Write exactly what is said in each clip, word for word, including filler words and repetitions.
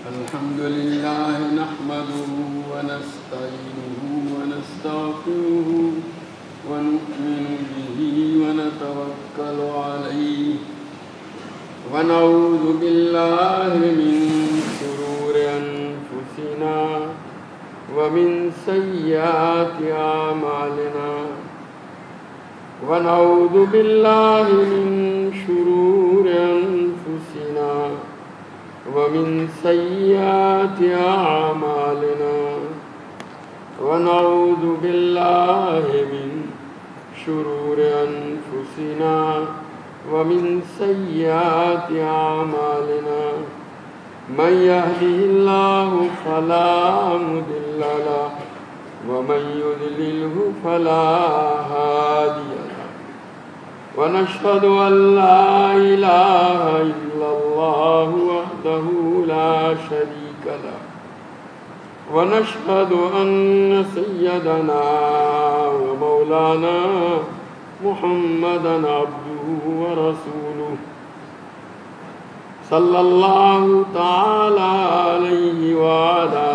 الحمد لله نحمده ونستعينه ونستغفره ونؤمن به ونتوكل عليه ونعوذ بالله من شرور أنفسنا ومن سيئات أعمالنا ونعوذ بالله من شرور أنفسنا ومن سيئات أعمالنا ونعوذ بالله من شرور أنفسنا ومن سيئات أعمالنا من يهده الله فلا مضل له ومن يضلله فلا هادي له ونشهد أن لا إله إلا الله وحده لا شريك له ونشهد أن سيدنا ومولانا محمدا عبده ورسوله صلى الله تعالى عليه وعلى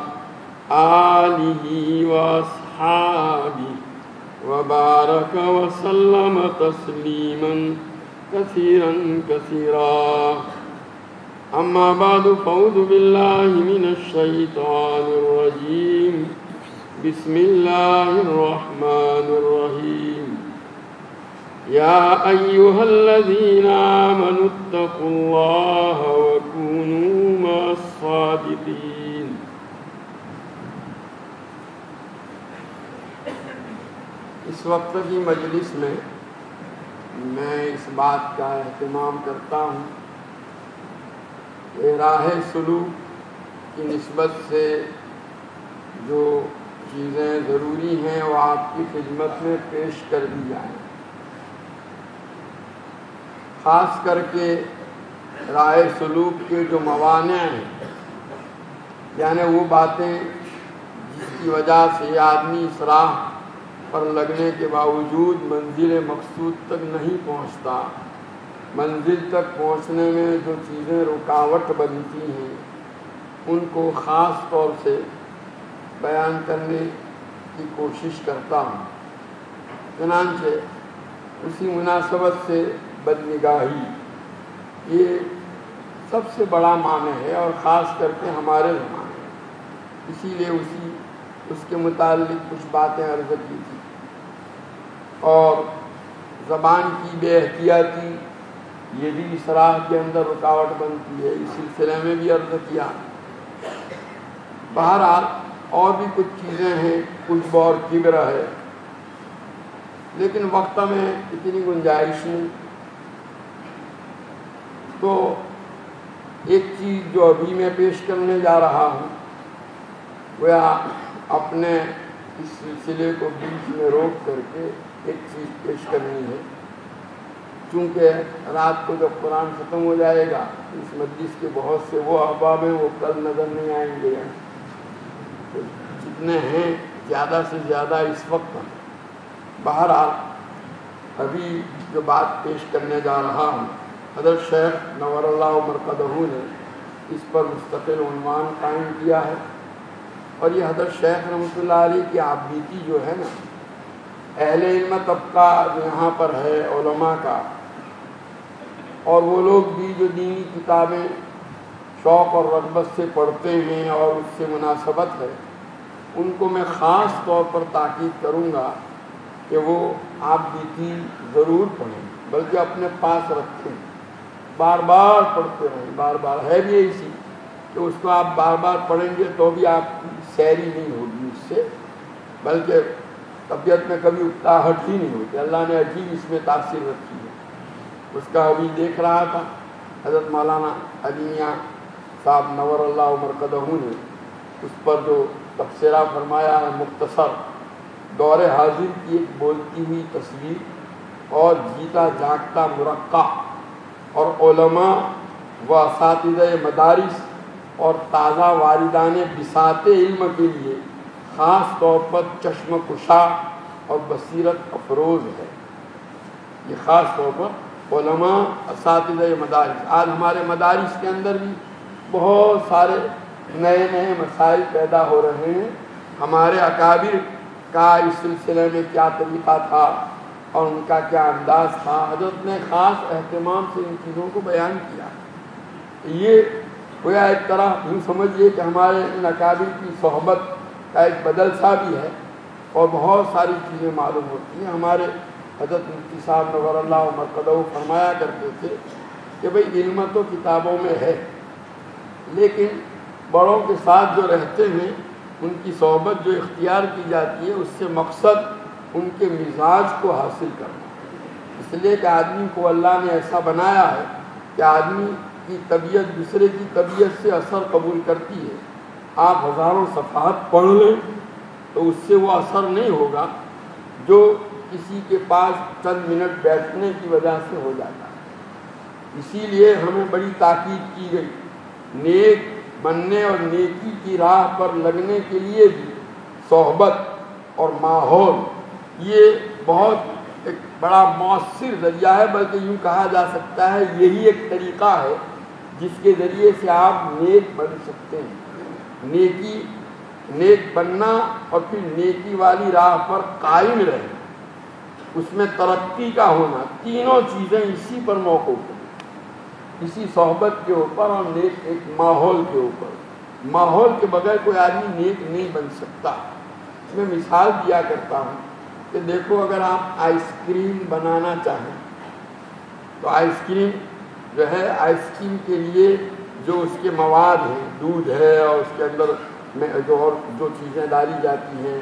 آله وأصحابه وبارك وسلم تسليما كثيرا كثيرا أما بعد فأعوذ بالله من الشيطان الرجيم بسم الله الرحمن الرحيم يا أيها الذين آمنوا اتقوا الله وكونوا مع الصادقين اس وقت کی مجلس میں میں اس بات کا اہتمام کرتا ہوں کہ راہ سلوک کی نسبت سے جو چیزیں ضروری ہیں وہ آپ کی خدمت میں پیش کر دی جائیں، خاص کر کے راہ سلوک کے جو موانع ہیں، یعنی وہ باتیں جس کی وجہ سے آدمی اس راہ پر لگنے کے باوجود منزل مقصود تک نہیں پہنچتا، منزل تک پہنچنے میں جو چیزیں رکاوٹ بنتی ہیں ان کو خاص طور سے بیان کرنے کی کوشش کرتا ہوں۔ چنانچہ اسی مناسبت سے بدنگاہی یہ سب سے بڑا معنی ہے اور خاص کر کے ہمارے زمانے میں، اسی لیے اسی اس کے متعلق کچھ باتیں عرض کی تھی، اور زبان کی بے احتیاطی یہ بھی اس راہ کے اندر رکاوٹ بنتی ہے، اس سلسلے میں بھی عرض کیا۔ بہرحال اور بھی کچھ چیزیں ہیں، کچھ بور کبر ہے، لیکن وقت میں اتنی گنجائش نہیں، تو ایک چیز جو ابھی میں پیش کرنے جا رہا ہوں وہ اپنے اس سلسلے کو بیچ میں روک کر کے ایک چیز پیش کرنی ہے، چونکہ رات کو جب قرآن ختم ہو جائے گا اس مجلس کے بہت سے وہ احباب ہیں وہ کل نظر نہیں آئیں گے، جتنے ہیں زیادہ سے زیادہ اس وقت ہیں۔ بہرحال ابھی جو بات پیش کرنے جا رہا ہوں حضرت شیخ نور اللہ مرقدہ نے اس پر مستقل عنوان قائم کیا ہے، اور یہ حضرت شیخ رحمۃ اللہ علیہ کی آپ بیتی جو ہے نا، اہل علم طبقہ جو یہاں پر ہے علماء کا، اور وہ لوگ بھی جو دینی کتابیں شوق اور رغبت سے پڑھتے ہیں اور اس سے مناسبت ہے، ان کو میں خاص طور پر تاکید کروں گا کہ وہ آپ بیتی ضرور پڑھیں، بلکہ اپنے پاس رکھیں، بار بار پڑھتے رہیں، بار بار ہے بھی ایسی کہ اس کو آپ بار بار پڑھیں گے تو بھی آپ کی سیری نہیں ہوگی اس سے، بلکہ طبیعت میں کبھی اکتاہٹ ہی نہیں ہوتی، اللہ نے عجیب اس میں تاثیر رکھی ہے۔ اس کا ابھی دیکھ رہا تھا حضرت مولانا علی میاں صاحب نور اللہ مرقدہ نے اس پر جو تبصرہ فرمایا ہے، مختصر دور حاضر کی ایک بولتی ہوئی تصویر اور جیتا جاگتا مرقع، اور علماء و اساتذہ مدارس اور تازہ واردان بساط علم کے لیے خاص طور پر چشم کشا اور بصیرت افروز ہے۔ یہ خاص طور پر علماء اساتذہ مدارس، آج ہمارے مدارس کے اندر بھی بہت سارے نئے نئے مسائل پیدا ہو رہے ہیں. ہمارے اکابر کا اس سلسلے میں کیا طریقہ تھا اور ان کا کیا انداز تھا، حضرت نے خاص اہتمام سے ان چیزوں کو بیان کیا. یہ گویا ایک طرح یوں سمجھیے کہ ہمارے ان اکابر کی صحبت کا ایک بدل سا بھی ہے اور بہت ساری چیزیں معلوم ہوتی ہیں. ہمارے حضرت مفتی صاحب نور اللہ مرقدہ فرمایا کرتے تھے کہ بھئی علم تو کتابوں میں ہے، لیکن بڑوں کے ساتھ جو رہتے ہیں ان کی صحبت جو اختیار کی جاتی ہے اس سے مقصد ان کے مزاج کو حاصل کرنا. اس لیے کہ آدمی کو اللہ نے ایسا بنایا ہے کہ آدمی کی طبیعت دوسرے کی طبیعت سے اثر قبول کرتی ہے. آپ ہزاروں صفحات پڑھ لیں تو اس سے وہ اثر نہیں ہوگا جو کسی کے پاس چند منٹ بیٹھنے کی وجہ سے ہو جاتا ہے. اسی لیے ہمیں بڑی تاکید کی گئی نیک بننے اور نیکی کی راہ پر لگنے کے لیے بھی صحبت اور ماحول یہ بہت ایک بڑا مؤثر ذریعہ ہے، بلکہ یوں کہا جا سکتا ہے یہی ایک طریقہ ہے جس کے ذریعے سے آپ نیک بن سکتے ہیں. نیکی نیک بننا اور پھر نیکی والی راہ پر قائم رہنا، اس میں ترقی کا ہونا، تینوں چیزیں اسی پر موقوف ہیں، اسی صحبت کے اوپر اور نیک ایک ماحول کے اوپر. ماحول کے بغیر کوئی آدمی نیک نہیں بن سکتا. میں مثال دیا کرتا ہوں کہ دیکھو اگر آپ آئس کریم بنانا چاہیں تو آئس کریم جو ہے آئس کریم کے لیے جو اس کے مواد ہیں، دودھ ہے اور اس کے اندر میں جو اور جو چیزیں ڈالی جاتی ہیں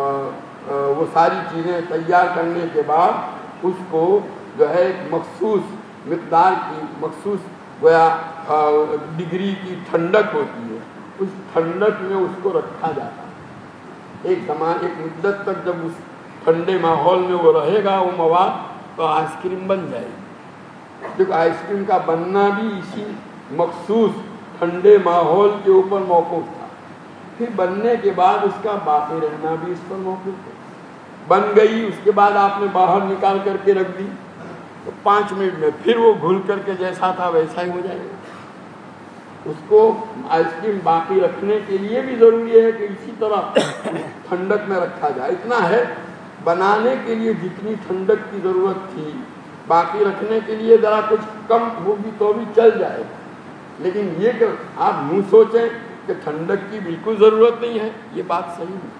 وہ ساری چیزیں تیار کرنے کے بعد اس کو جو ہے ایک مخصوص مقدار کی مخصوص گویا ڈگری کی ٹھنڈک ہوتی ہے، اس ٹھنڈک میں اس کو رکھا جاتا ہے. ایک زمان ایک مدت تک جب اس ٹھنڈے ماحول میں وہ رہے گا وہ مواد تو آئس کریم بن جائے گی. کیونکہ آئس کریم کا بننا بھی اسی مخصوص ٹھنڈے ماحول کے اوپر موقوف تھا. پھر بننے کے بعد اس کا باقی رہنا بھی اس پر موقوف ہے. بن گئی، اس کے بعد آپ نے باہر نکال کر کے رکھ دی تو پانچ منٹ میں پھر وہ گھل کر کے جیسا تھا ویسا ہی ہو جائے گا. اس کو آئس کریم باقی رکھنے کے لیے بھی ضروری ہے کہ اسی طرح ٹھنڈک میں رکھا جائے. اتنا ہے بنانے کے لیے جتنی ٹھنڈک کی ضرورت تھی باقی رکھنے کے لیے ذرا کچھ کم ہوگی تو بھی چل جائے گا. لیکن یہ کہ آپ یوں سوچیں کہ ٹھنڈک کی بالکل ضرورت نہیں ہے، یہ بات صحیح نہیں.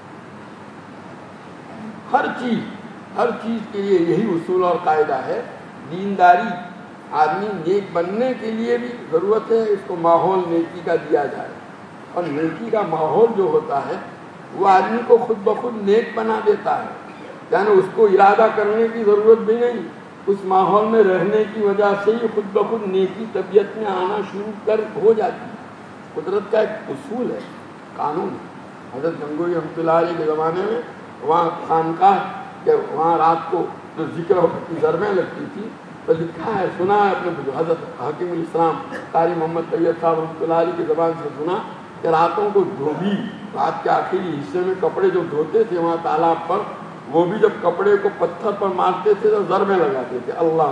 ہر چیز ہر چیز کے لیے یہی اصول اور قاعدہ ہے. دینداری آدمی نیک بننے کے لیے بھی ضرورت ہے اس کو ماحول نیکی کا دیا جائے، اور نیکی کا ماحول جو ہوتا ہے وہ آدمی کو خود بخود نیک بنا دیتا ہے. یعنی اس کو ارادہ کرنے کی ضرورت بھی نہیں، اس ماحول میں رہنے کی وجہ سے ہی خود بخود نیکی طبیعت میں آنا شروع کر ہو جاتی ہے. قدرت کا ایک اصول ہے، قانون ہے. حضرت گنگوئی رحمۃ اللہ علیہ کے زمانے میں وہاں خانقاہ کہ وہاں رات کو جو ذکر کی ضربیں لگتی تھی تو لکھا ہے، سنا ہے اپنے حضرت حکیم الاسلام قاری محمد طیب صاحب رحمۃ اللہ علیہ کی زبان سے سنا کہ راتوں کو دھوبی رات کے آخری حصے میں کپڑے جو دھوتے تھے وہاں تالاب پر، وہ بھی جب کپڑے کو پتھر پر مارتے تھے تو ضربیں لگاتے تھے. اللہ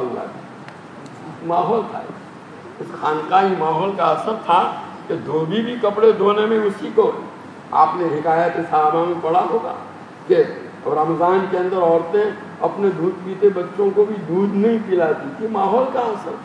اللہ ماحول تھا، اس خانقاہی ماحول کا اثر تھا کہ دھوبی بھی کپڑے دھونے میں اسی کو. آپ نے حکایت صحابہ میں پڑھا ہوگا کہ رمضان کے اندر عورتیں اپنے دودھ پیتے بچوں کو بھی دودھ نہیں پلاتی تھی. ماحول کا اثر.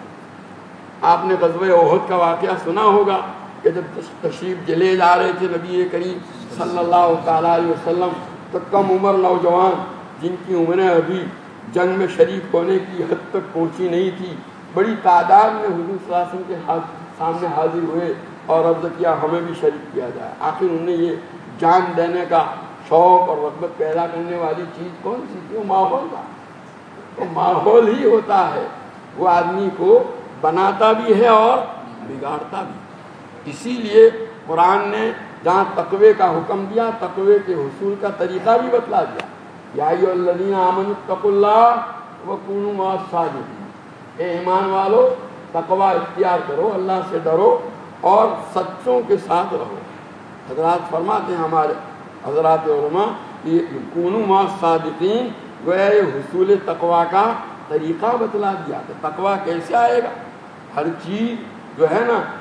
آپ نے غزوہ احد کا واقعہ سنا ہوگا کہ جب تشریف لے جا رہے تھے نبی کریم صلی اللہ تعالیٰ علیہ وسلم تو کم عمر نوجوان جن کی عمریں ابھی جنگ میں شریک ہونے کی حد تک پہنچی نہیں تھی بڑی تعداد میں حضور صلی اللہ علیہ وسلم کے سامنے حاضر ہوئے اور عرض کیا ہمیں بھی شریک کیا جائے. آخر انہوں نے یہ جان دینے کا شوق اور رغبت پیدا کرنے والی چیز کون سی تھی؟ وہ ماحول تھا. تو ماحول ہی ہوتا ہے وہ آدمی کو بناتا بھی ہے اور بگاڑتا بھی. اسی لیے قرآن نے جہاں تقوی کا حکم دیا تقوی کے حصول کا طریقہ بھی بتلا دیا. یا ایھا الذین آمنوا اتقوا اللہ وکونوا مع الصادقین. اے ایمان والو تقوی اختیار کرو، اللہ سے ڈرو اور سچوں کے ساتھ رہو. حضرات فرماتے ہیں ہمارے حضرات علماء کہ کونوا مع الصادقین گویا یہ حصول تقوی کا طریقہ بتلا دیا کہ تقوی کیسے آئے گا. ہر چیز جو ہے نا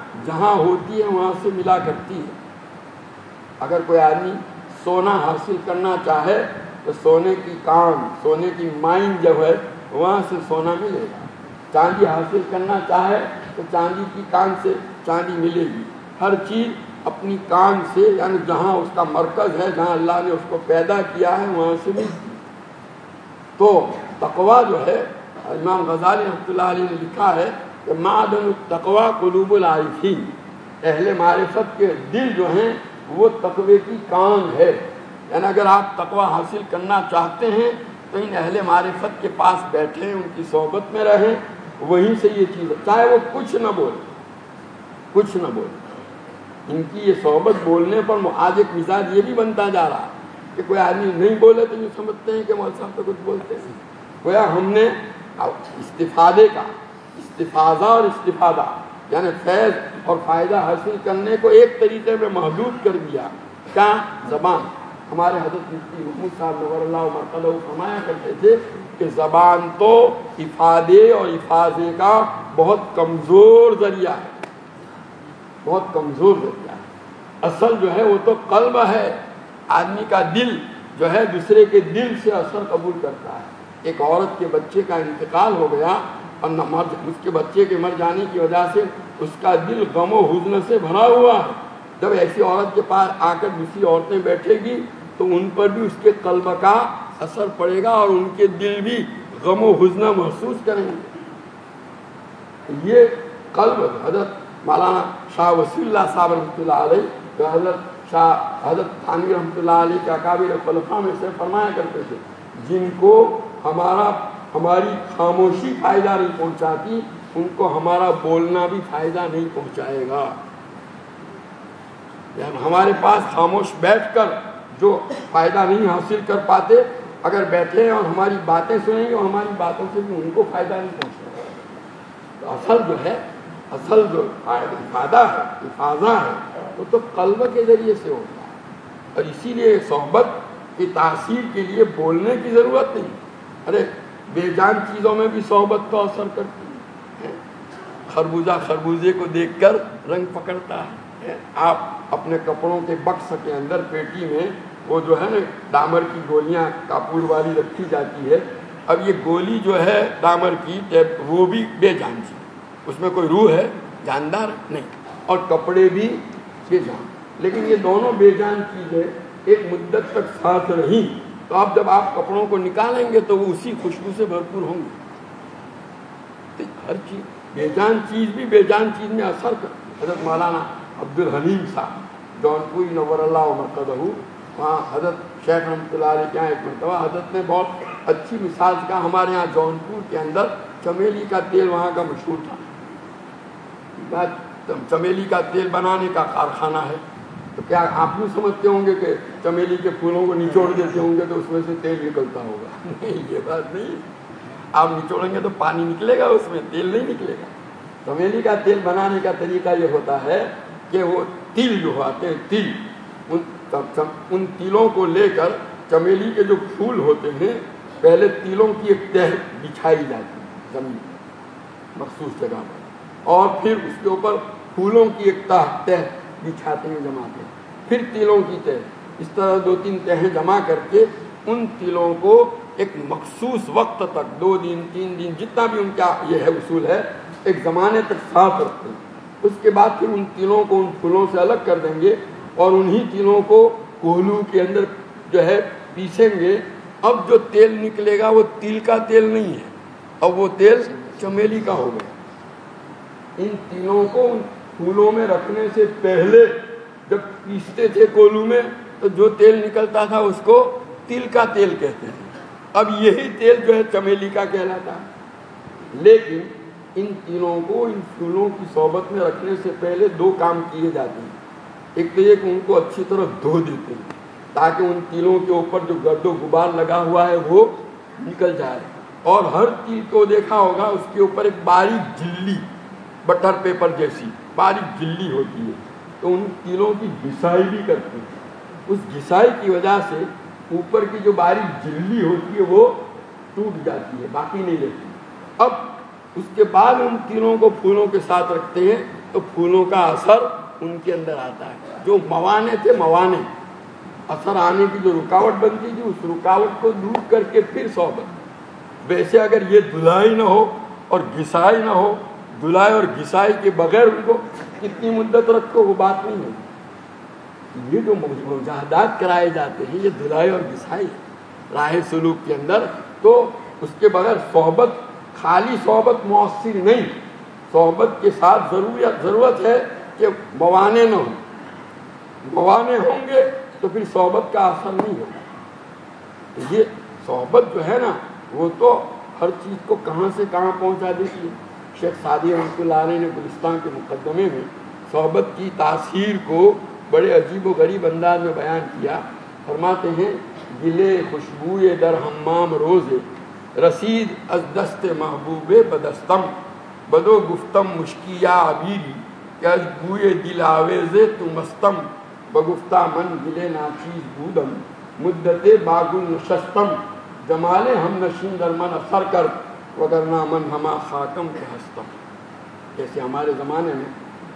جہاں ہوتی ہے وہاں سے ملا کرتی ہے. اگر کوئی آدمی سونا حاصل کرنا چاہے تو سونے کی کان، سونے کی مائن جو ہے وہاں سے سونا ملے گا. چاندی حاصل کرنا چاہے تو چاندی کی کان سے چاندی ملے گی. ہر چیز اپنی کان سے، یعنی جہاں اس کا مرکز ہے، جہاں اللہ نے اس کو پیدا کیا ہے وہاں سے ملتی. تو تقویٰ جو ہے، امام غزالی رحمۃ اللہ علیہ نے لکھا ہے کہ معدن التقویٰ قلوب العارفین، اہل معرفت کے دل جو ہیں وہ تقوی کی کان ہے. یعنی اگر آپ تقویٰ حاصل کرنا چاہتے ہیں تو ان اہل معرفت کے پاس بیٹھیں، ان کی صحبت میں رہیں، وہیں سے یہ چیز، چاہے وہ کچھ نہ بولے کچھ نہ بولے ان کی یہ صحبت بولنے پر آج ایک مزاج یہ بھی بنتا جا رہا کہ کوئی آدمی نہیں بولے تو یہ سمجھتے ہیں کہ مولوی صاحب تو کچھ بولتے ہیں. گویا ہم نے استفادے کا استفاضہ اور استفادہ یعنی فیض اور فائدہ حاصل کرنے کو ایک طریقے میں محدود کر دیا. کیا؟ زبان. ہمارے حضرت مفتی محمود صاحب نور اللہ مرقدہ فرمایا کرتے تھے کہ زبان تو افادے اور افاضے کا بہت کمزور ذریعہ ہے، بہت کمزور ذریعہ ہے. اصل جو ہے وہ تو قلب ہے. آدمی کا دل جو ہے دوسرے کے دل سے اثر قبول کرتا ہے. ایک عورت کے بچے کا انتقال ہو گیا اور نہ مر اس کے بچے کے مر جانے کی وجہ سے اس کا دل غم و حزن سے بھرا ہوا ہے. جب ایسی عورت کے پاس آ کر دوسری عورتیں بیٹھے گی تو ان پر بھی اس کے قلب کا اثر پڑے گا اور ان کے دل بھی غم و حزن محسوس کریں گے. یہ قلب حضرت مولانا شاہ وسیع اللہ صاحب رحمۃ اللہ علیہ جو حضرت شاہ حضرت تھانوی رحمۃ اللہ علیہ کے اکابر خلفاء میں سے فرمایا کرتے تھے، جن کو ہمارا ہماری خاموشی فائدہ نہیں پہنچاتی ان کو ہمارا بولنا بھی فائدہ نہیں پہنچائے گا. ہمارے پاس خاموش بیٹھ کر جو فائدہ نہیں حاصل کر پاتے، اگر بیٹھے ہیں اور ہماری باتیں سنیں گے اور ہماری باتوں سے بھی ان کو فائدہ نہیں پہنچے گا. تو اصل جو ہے اصل جو فائدہ ہے، افاضہ ہے، وہ تو قلب کے ذریعے سے ہوتا ہے. اور اسی لیے صحبت کی تاثیر کے لیے بولنے کی ضرورت نہیں. ارے بے جان چیزوں میں بھی صحبت تو اثر کرتی ہے. خربوزہ خربوزے کو دیکھ کر رنگ پکڑتا ہے. آپ اپنے کپڑوں کے بکس کے اندر پیٹی میں وہ جو ہے نا ڈامر کی گولیاں کاپور والی رکھی جاتی ہے. اب یہ گولی جو ہے ڈامر کی وہ بھی بے جان چیز، اس میں کوئی روح ہے، جاندار نہیں، اور کپڑے بھی بے جان. لیکن یہ دونوں بے جان چیزیں ایک مدت تک ساتھ رہیں تو اب جب آپ کپڑوں کو نکالیں گے تو وہ اسی خوشبو سے بھرپور ہوں گے. تو ہر چیز بے جان چیز بھی بے جان چیز میں اثر کرتی. حضرت مولانا عبد الحلیم صاحب جونپوری نور اللہ مرقدہ، وہاں حضرت شیخ رحمۃ اللہ علیہ کے یہاں ایک مرتبہ حضرت نے بہت اچھی مثال کا، ہمارے یہاں جونپور کے اندر چمیلی کا تیل وہاں کا مشہور تھا. چمیلی کا تیل بنانے کا کارخانہ ہے. تو کیا آپ نہیں سمجھتے ہوں گے کہ چمیلی کے پھولوں کو نچوڑ دیتے ہوں گے تو اس میں سے تیل نکلتا ہوگا؟ نہیں، یہ بات نہیں. آپ نچوڑیں گے تو پانی نکلے گا، اس میں تیل نہیں نکلے گا. چمیلی کا تیل بنانے کا طریقہ یہ ہوتا ہے کہ وہ تل جو آتے ہیں، تل، ان ان تلوں کو لے کر چمیلی کے جو پھول ہوتے ہیں پہلے تلوں کی ایک تہ بچھائی جاتی ہے زمین مخصوص جگہ پر، اور پھر اس کے اوپر پھولوں کی ایک تہ تہ بچھاتے ہیں، جماتے ہیں، پھر تلوں کی تہ. اس طرح دو تین تہیں جمع کر کے ان تلوں کو ایک مخصوص وقت تک، دو دن تین دن جتنا بھی ان کا یہ ہے اصول ہے، ایک زمانے تک صاف رکھتے ہیں. اس کے بعد پھر ان تلوں کو ان پھولوں سے الگ کر دیں گے اور انہی تلوں کو کوہلو کے اندر جو ہے پیسیں گے. اب جو تیل نکلے گا وہ تل کا تیل نہیں ہے، اب وہ تیل چمیلی کا ہو گیا. ان تلوں کو ان پھولوں میں رکھنے سے پہلے جب پیستے تھے کولو میں تو جو تیل نکلتا تھا اس کو تل کا تیل کہتے ہیں. اب یہی تیل جو ہے چمیلی کا کہلاتا ہے. لیکن ان تلوں کو ان پھولوں کی صحبت میں رکھنے سے پہلے دو کام کیے جاتے ہیں. ایک تو یہ کہ ان کو اچھی طرح دھو دیتے ہیں تاکہ ان تلوں کے اوپر جو گرد و غبار لگا ہوا ہے وہ نکل جائے. اور ہر تل کو دیکھا ہوگا اس کے اوپر ایک باریک جھلی، بٹر پیپر جیسی باریک جھلی ہوتی ہے، تو ان تلوں کی گھسائی بھی کرتے ہیں. اس گھسائی کی وجہ سے اوپر کی جو باریک جھلی ہوتی ہے وہ ٹوٹ جاتی ہے، باقی نہیں رہتی. اب اس کے بعد ان تلوں کو پھولوں کے ساتھ رکھتے ہیں تو پھولوں کا اثر ان کے اندر آتا ہے. جو موانے تھے موانے اثر آنے کی جو رکاوٹ بنتی تھی اس رکاوٹ کو دور کر کے پھر صحبت. ویسے اگر یہ دھلائی نہ ہو اور گھسائی نہ ہو, دھلائی اور گھسائی کے بغیر ان کو کتنی مدت رکھو وہ بات نہیں ہے. یہ جو مجاہدات کرائے جاتے ہیں یہ دھلائی اور گھسائی راہ سلوک کے اندر, تو اس کے بغیر صحبت, خالی صحبت مؤثر نہیں. صحبت کے ساتھ ضرورت ضرورت ہے کہ موانے نہ ہوں. موانے ہوں گے تو پھر صحبت کا اثر نہیں ہوگا. تو یہ صحبت جو ہے نا وہ تو ہر چیز کو کہاں سے کہاں پہنچا دیتی ہے. شیخ سعدی رحمۃ اللہ علیہ نے گلستان کے مقدمے میں صحبت کی تاثیر کو بڑے عجیب و غریب انداز میں بیان کیا. فرماتے ہیں گلے خوشبوئے در حمام روزے رسید از دست محبوب بدستم بدو گفتم مشکیا عبیری کہ از بوئے دل آویزے تو مستم بگفتہ من گلے ناچیز بودم مدت باگل نشستم جمال ہم نشین در من اثر کر وگرنہ من ہما خاکم کے ہستم. جیسے ہمارے زمانے میں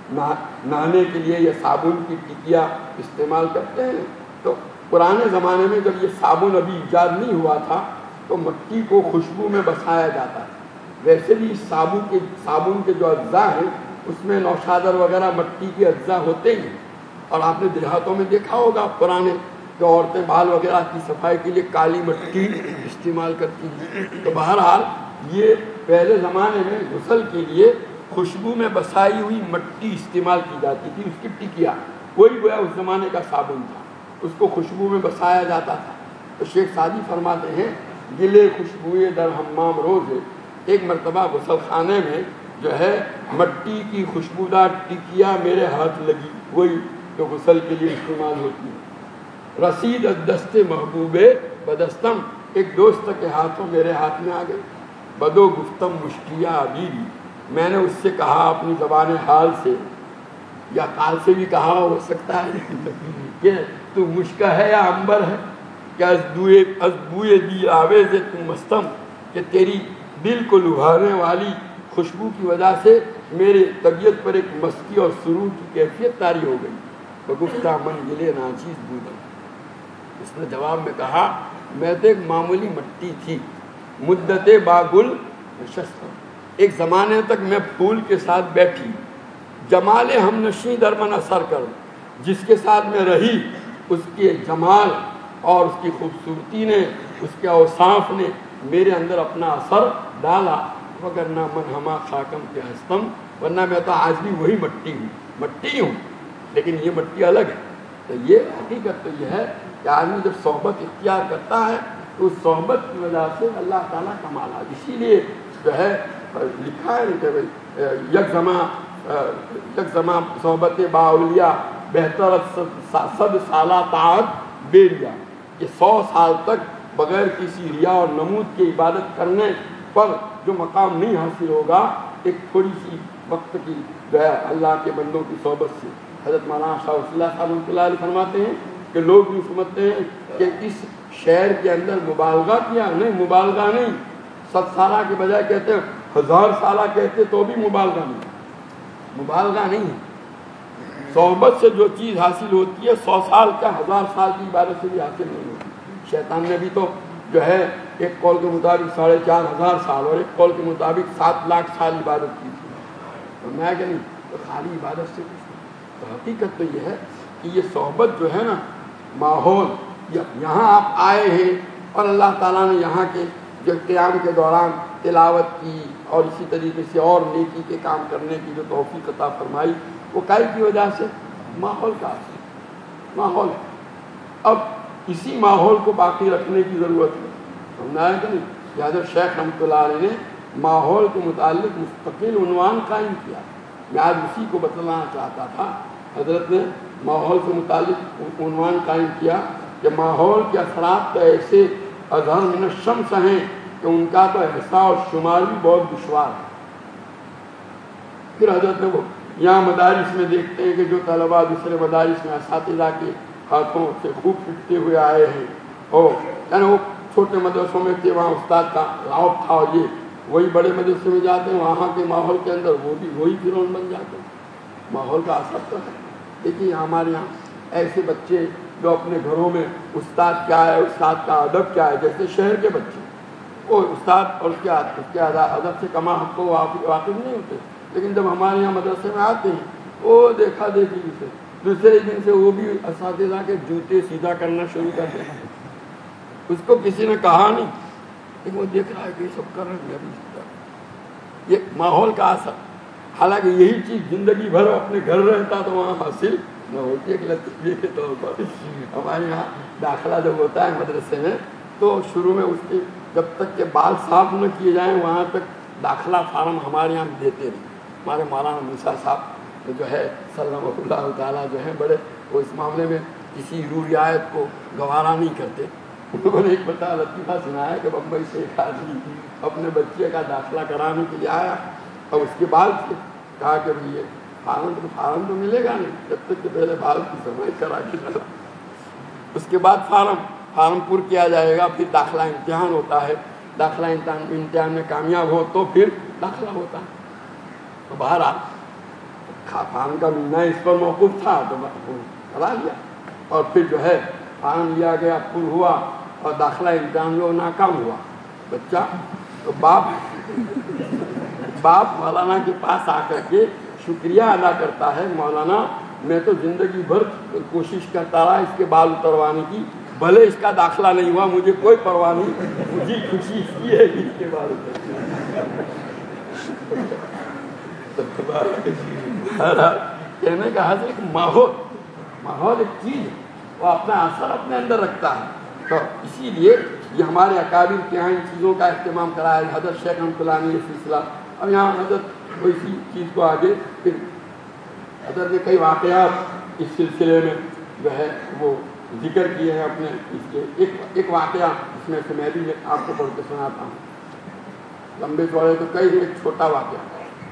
نہانے کے لیے یہ صابن کی ٹکیا استعمال کرتے ہیں, تو پرانے زمانے میں جب یہ صابن ابھی ایجاد نہیں ہوا تھا تو مٹی کو خوشبو میں بسایا جاتا ہے. ویسے بھی صابن کے صابن کے جو اجزاء ہیں اس میں نوشادر وغیرہ مٹی کے اجزاء ہوتے ہیں. اور آپ نے دیہاتوں میں دیکھا ہوگا پرانے کہ عورتیں بال وغیرہ کی صفائی کے لیے کالی مٹی استعمال کرتی ہیں. تو بہرحال یہ پہلے زمانے میں غسل کے لیے خوشبو میں بسائی ہوئی مٹی استعمال کی جاتی تھی. اس کی ٹکیا وہی گویا اس زمانے کا صابن تھا, اس کو خوشبو میں بسایا جاتا تھا. تو شیخ سعدی فرماتے ہیں گلے خوشبوئے در حمام روزے, ایک مرتبہ غسل خانے میں جو ہے مٹی کی خوشبودار ٹکیا میرے ہاتھ لگی, وہی جو غسل کے لیے استعمال ہوتی ہے. رسید از دست محبوب بدستم, ایک دوست کے ہاتھوں میرے ہاتھ میں آ گئی. بدو گفتم مشکیا عبیری, میں نے اس سے کہا اپنی زبان حال سے, یا قال سے بھی کہا ہو سکتا ہے کہ تو مشکا ہے یا عنبر ہے, کہ از دوئے از بوئے دی آویز تو مستم, کہ تیری دل کو لبھانے والی خوشبو کی وجہ سے میرے طبیعت پر ایک مستی اور سرور کی کیفیت طاری ہو گئی. بگفتہ من گلے ناچیز بودم, اس نے جواب میں کہا میں تو ایک معمولی مٹی تھی. مدت باگل نشستم, ایک زمانے تک میں پھول کے ساتھ بیٹھی. جمال ہم نشیں در من اثر کر, جس کے ساتھ میں رہی اس کے جمال اور اس کی خوبصورتی نے, اس کے اوصاف نے میرے اندر اپنا اثر ڈالا. وگرنہ من ہما خاکم کے ہستم, ورنہ میں تو آج بھی وہی مٹی ہوں, مٹی ہوں لیکن یہ مٹی الگ ہے. تو یہ حقیقت تو یہ ہے کہ آدمی جب صحبت اختیار کرتا ہے تو اس صحبت کی وجہ سے اللہ تعالیٰ کمالا. اسی لیے جو ہے لکھا ہے کہ یک زماں یک زماں صحبت باولیاء بہتر صد سالہ طاعت بے ریا, کہ سو سال تک بغیر کسی ریا اور نمود کی عبادت کرنے پر جو مقام نہیں حاصل ہوگا ایک تھوڑی سی وقت کی جو ہے اللہ کے بندوں کی صحبت سے. حضرت مولانا شاہ ولی اللہ صاحب رحمۃ اللہ علیہ فرماتے ہیں کہ لوگ یہ سمجھتے ہیں کہ اس شعر کے اندر مبالغہ کیا, نہیں مبالغہ نہیں, ست سالہ کے بجائے کہتے ہیں ہزار سالہ کہتے تو بھی مبالغہ نہیں, مبالغہ نہیں ہے. صحبت سے جو چیز حاصل ہوتی ہے سو سال کا ہزار سال کی عبادت سے بھی حاصل نہیں ہوتی. شیطان نے بھی تو جو ہے ایک قول کے مطابق ساڑھے چار ہزار سال اور ایک قول کے مطابق سات لاکھ سال عبادت کی تھی. تو میں کہ نہیں تو خالی عبادت سے کچھ نہیں. تو حقیقت تو یہ ہے کہ یہ صحبت جو ہے نا ماحول, یہاں آپ آئے ہیں اور اللہ تعالیٰ نے یہاں کے جو قیام کے دوران تلاوت کی اور اسی طریقے سے اور نیکی کے کام کرنے کی جو توفیق عطا فرمائی, وہ کائی کی وجہ سے ماحول کا اثر, ماحول. اب اسی ماحول کو باقی رکھنے کی ضرورت ہے. سمجھا ہے کہ نہیں؟ حضرت شیخ رحمۃ اللہ علیہ نے ماحول کے متعلق مستقل عنوان قائم کیا. میں آج اسی کو بتلانا چاہتا تھا. حضرت نے ماحول سے متعلق عنوان قائم کیا کہ ماحول کے اثرات تو ایسے اظہر من الشمس ہیں کہ ان کا تو احساس اور شمار بھی بہت دشوار ہے. پھر حضرت نے وہ یہاں مدارس میں دیکھتے ہیں کہ جو طلباء دوسرے مدارس میں اساتذہ کے ہاتھوں سے خوب پھٹتے ہوئے آئے ہیں, اور یعنی وہ چھوٹے مدرسوں میں تھے وہاں استاد کا راؤ تھا, اور یہ وہی بڑے مدرسے میں جاتے ہیں وہاں کے ماحول کے اندر وہ بھی وہی فرعون بن جاتے ہیں. ماحول کا اثر تو ہے. دیکھیے ہمارے یہاں ایسے بچے جو اپنے گھروں میں استاد کیا ہے، استاد کا ادب کیا ہے، جیسے شہر کے بچے وہ استاد اور اس کے اس کے ادب سے کما حق کو واقف نہیں ہوتے، لیکن جب ہمارے یہاں مدرسے میں آتے ہیں وہ دیکھا دیکھی سے دوسرے دن سے وہ بھی اساتذہ کے جوتے سیدھا کرنا شروع کر دیں. اس کو کسی نے کہا نہیں لیکن وہ دیکھ رہا ہے کہ یہ سب کر رہے ہیں. یہ ماحول کا اثر. حالانکہ یہی چیز زندگی بھر اپنے گھر رہتا تو وہاں حاصل نہ ہوتی. ایک لطیفے کے طور پر ہمارے یہاں داخلہ جب ہوتا ہے مدرسے میں تو شروع میں اس کے جب تک کہ بال صاف نہ کیے جائیں وہاں تک داخلہ فارم ہمارے یہاں دیتے نہیں. ہمارے مولانا موسیٰ صاحب جو ہے سلام اللہ تعالیٰ جو ہیں بڑے وہ اس معاملے میں کسی رو رعایت کو گوارا نہیں کرتے. انہوں نے ایک بتا لطیفہ سنایا کہ بمبئی سے ایک آدمی اپنے بچے کا داخلہ کرانے کے لیے آیا اور اس کے بعد کہا کہ بھائی یہ فارم تو فارم تو ملے گا نہیں جب تک کہ پہلے بال کی صفائی کرا کے ڈالا. اس کے بعد فارم فارم پر کیا جائے گا، پھر داخلہ امتحان ہوتا ہے. داخلہ امتحان امتحان میں کامیاب ہو تو پھر داخلہ ہوتا ہے. تو بہرحال فارم کا ملنا اس پر موقوف تھا تو کرا لیا اور پھر جو ہے فارم لیا گیا، پر ہوا اور داخلہ امتحان میں وہ ناکام ہوا بچہ. تو باپ باپ مولانا کے پاس آ کر کے شکریہ ادا کرتا ہے، مولانا میں تو زندگی بھر کوشش کرتا رہا اس کے بال اتروانے کی، بھلے اس کا داخلہ نہیں ہوا مجھے کوئی پرواہ نہیں، مجھے خوشی اس کی ہے اس کے بال اتروانے. کہنے کا حاصل ایک ماحول ماحول ایک چیز وہ اپنا اثر اپنے اندر رکھتا ہے. تو اسی لیے یہ ہمارے اکابر کے یہاں ان چیزوں کا اہتمام کرا ہے. حضرت شیخ رحمۃ اللہ نے یہ سلسلہ اب یہاں حضرت کو اسی چیز کو آگے پھر حضرت نے کئی واقعات اس سلسلے میں جو ہے وہ ذکر کیے ہیں اپنے اس کے. ایک ایک واقعہ اس میں سے میں بھی آپ کو پڑھ کے سناتا ہوں. لمبے چوڑے تو کئی ایک چھوٹا واقعہ.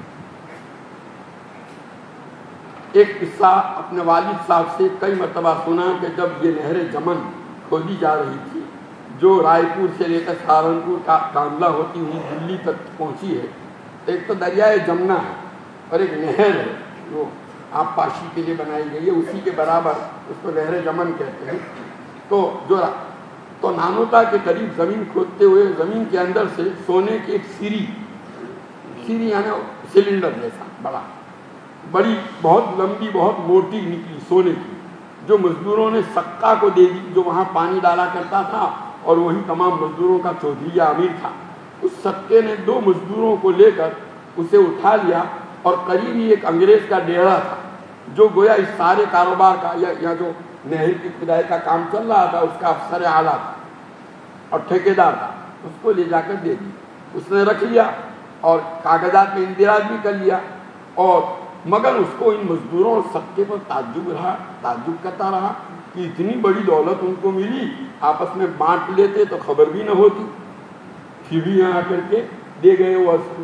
ایک قصہ اپنے والد صاحب سے کئی مرتبہ سنا کہ جب یہ نہر جمن کھودی جا رہی تھی جو رائے پور سے لے کر سہارنپور کا کاندلہ ہوتی ہوئی دلی تک پہنچی ہے. ایک تو دریائے جمنا ہے اور ایک نہر ہے جو آپ پاشی کے لیے بنائی گئی ہے، اسی کے برابر اس کو نہر جمن کہتے ہیں. تو جو تو نانوتا کے قریب زمین کھودتے ہوئے زمین کے اندر سے سونے کی ایک سیری سیری یعنی سلنڈر جیسا بڑا بڑی بہت لمبی بہت موٹی نکلی سونے کی، جو مزدوروں نے سکا کو دے دی جو وہاں پانی ڈالا کرتا تھا اور وہی تمام مزدوروں کا چودھری یا امیر تھا. اس سکے نے دو مزدوروں کو لے کر اسے اٹھا لیا اور قریب ہی ایک انگریز کا ڈیرا تھا جو گویا اس سارے کاروبار کا یا, یا جو نہر کی کھدائی کا کام چل رہا تھا اس کا افسر اعلیٰ تھا اور ٹھیکیدار تھا. اس کو لے جا کر دے دی. اس نے رکھ لیا اور کاغذات میں اندراج بھی کر لیا اور مگر اس کو ان مزدوروں اور سکے پر تعجب رہا تعجب کرتا رہا کہ اتنی بڑی دولت ان کو ملی، آپس میں بانٹ لیتے تو خبر بھی نہ ہوتی. پھر بھی یہاں آ کر کے دے گئے وہ اس.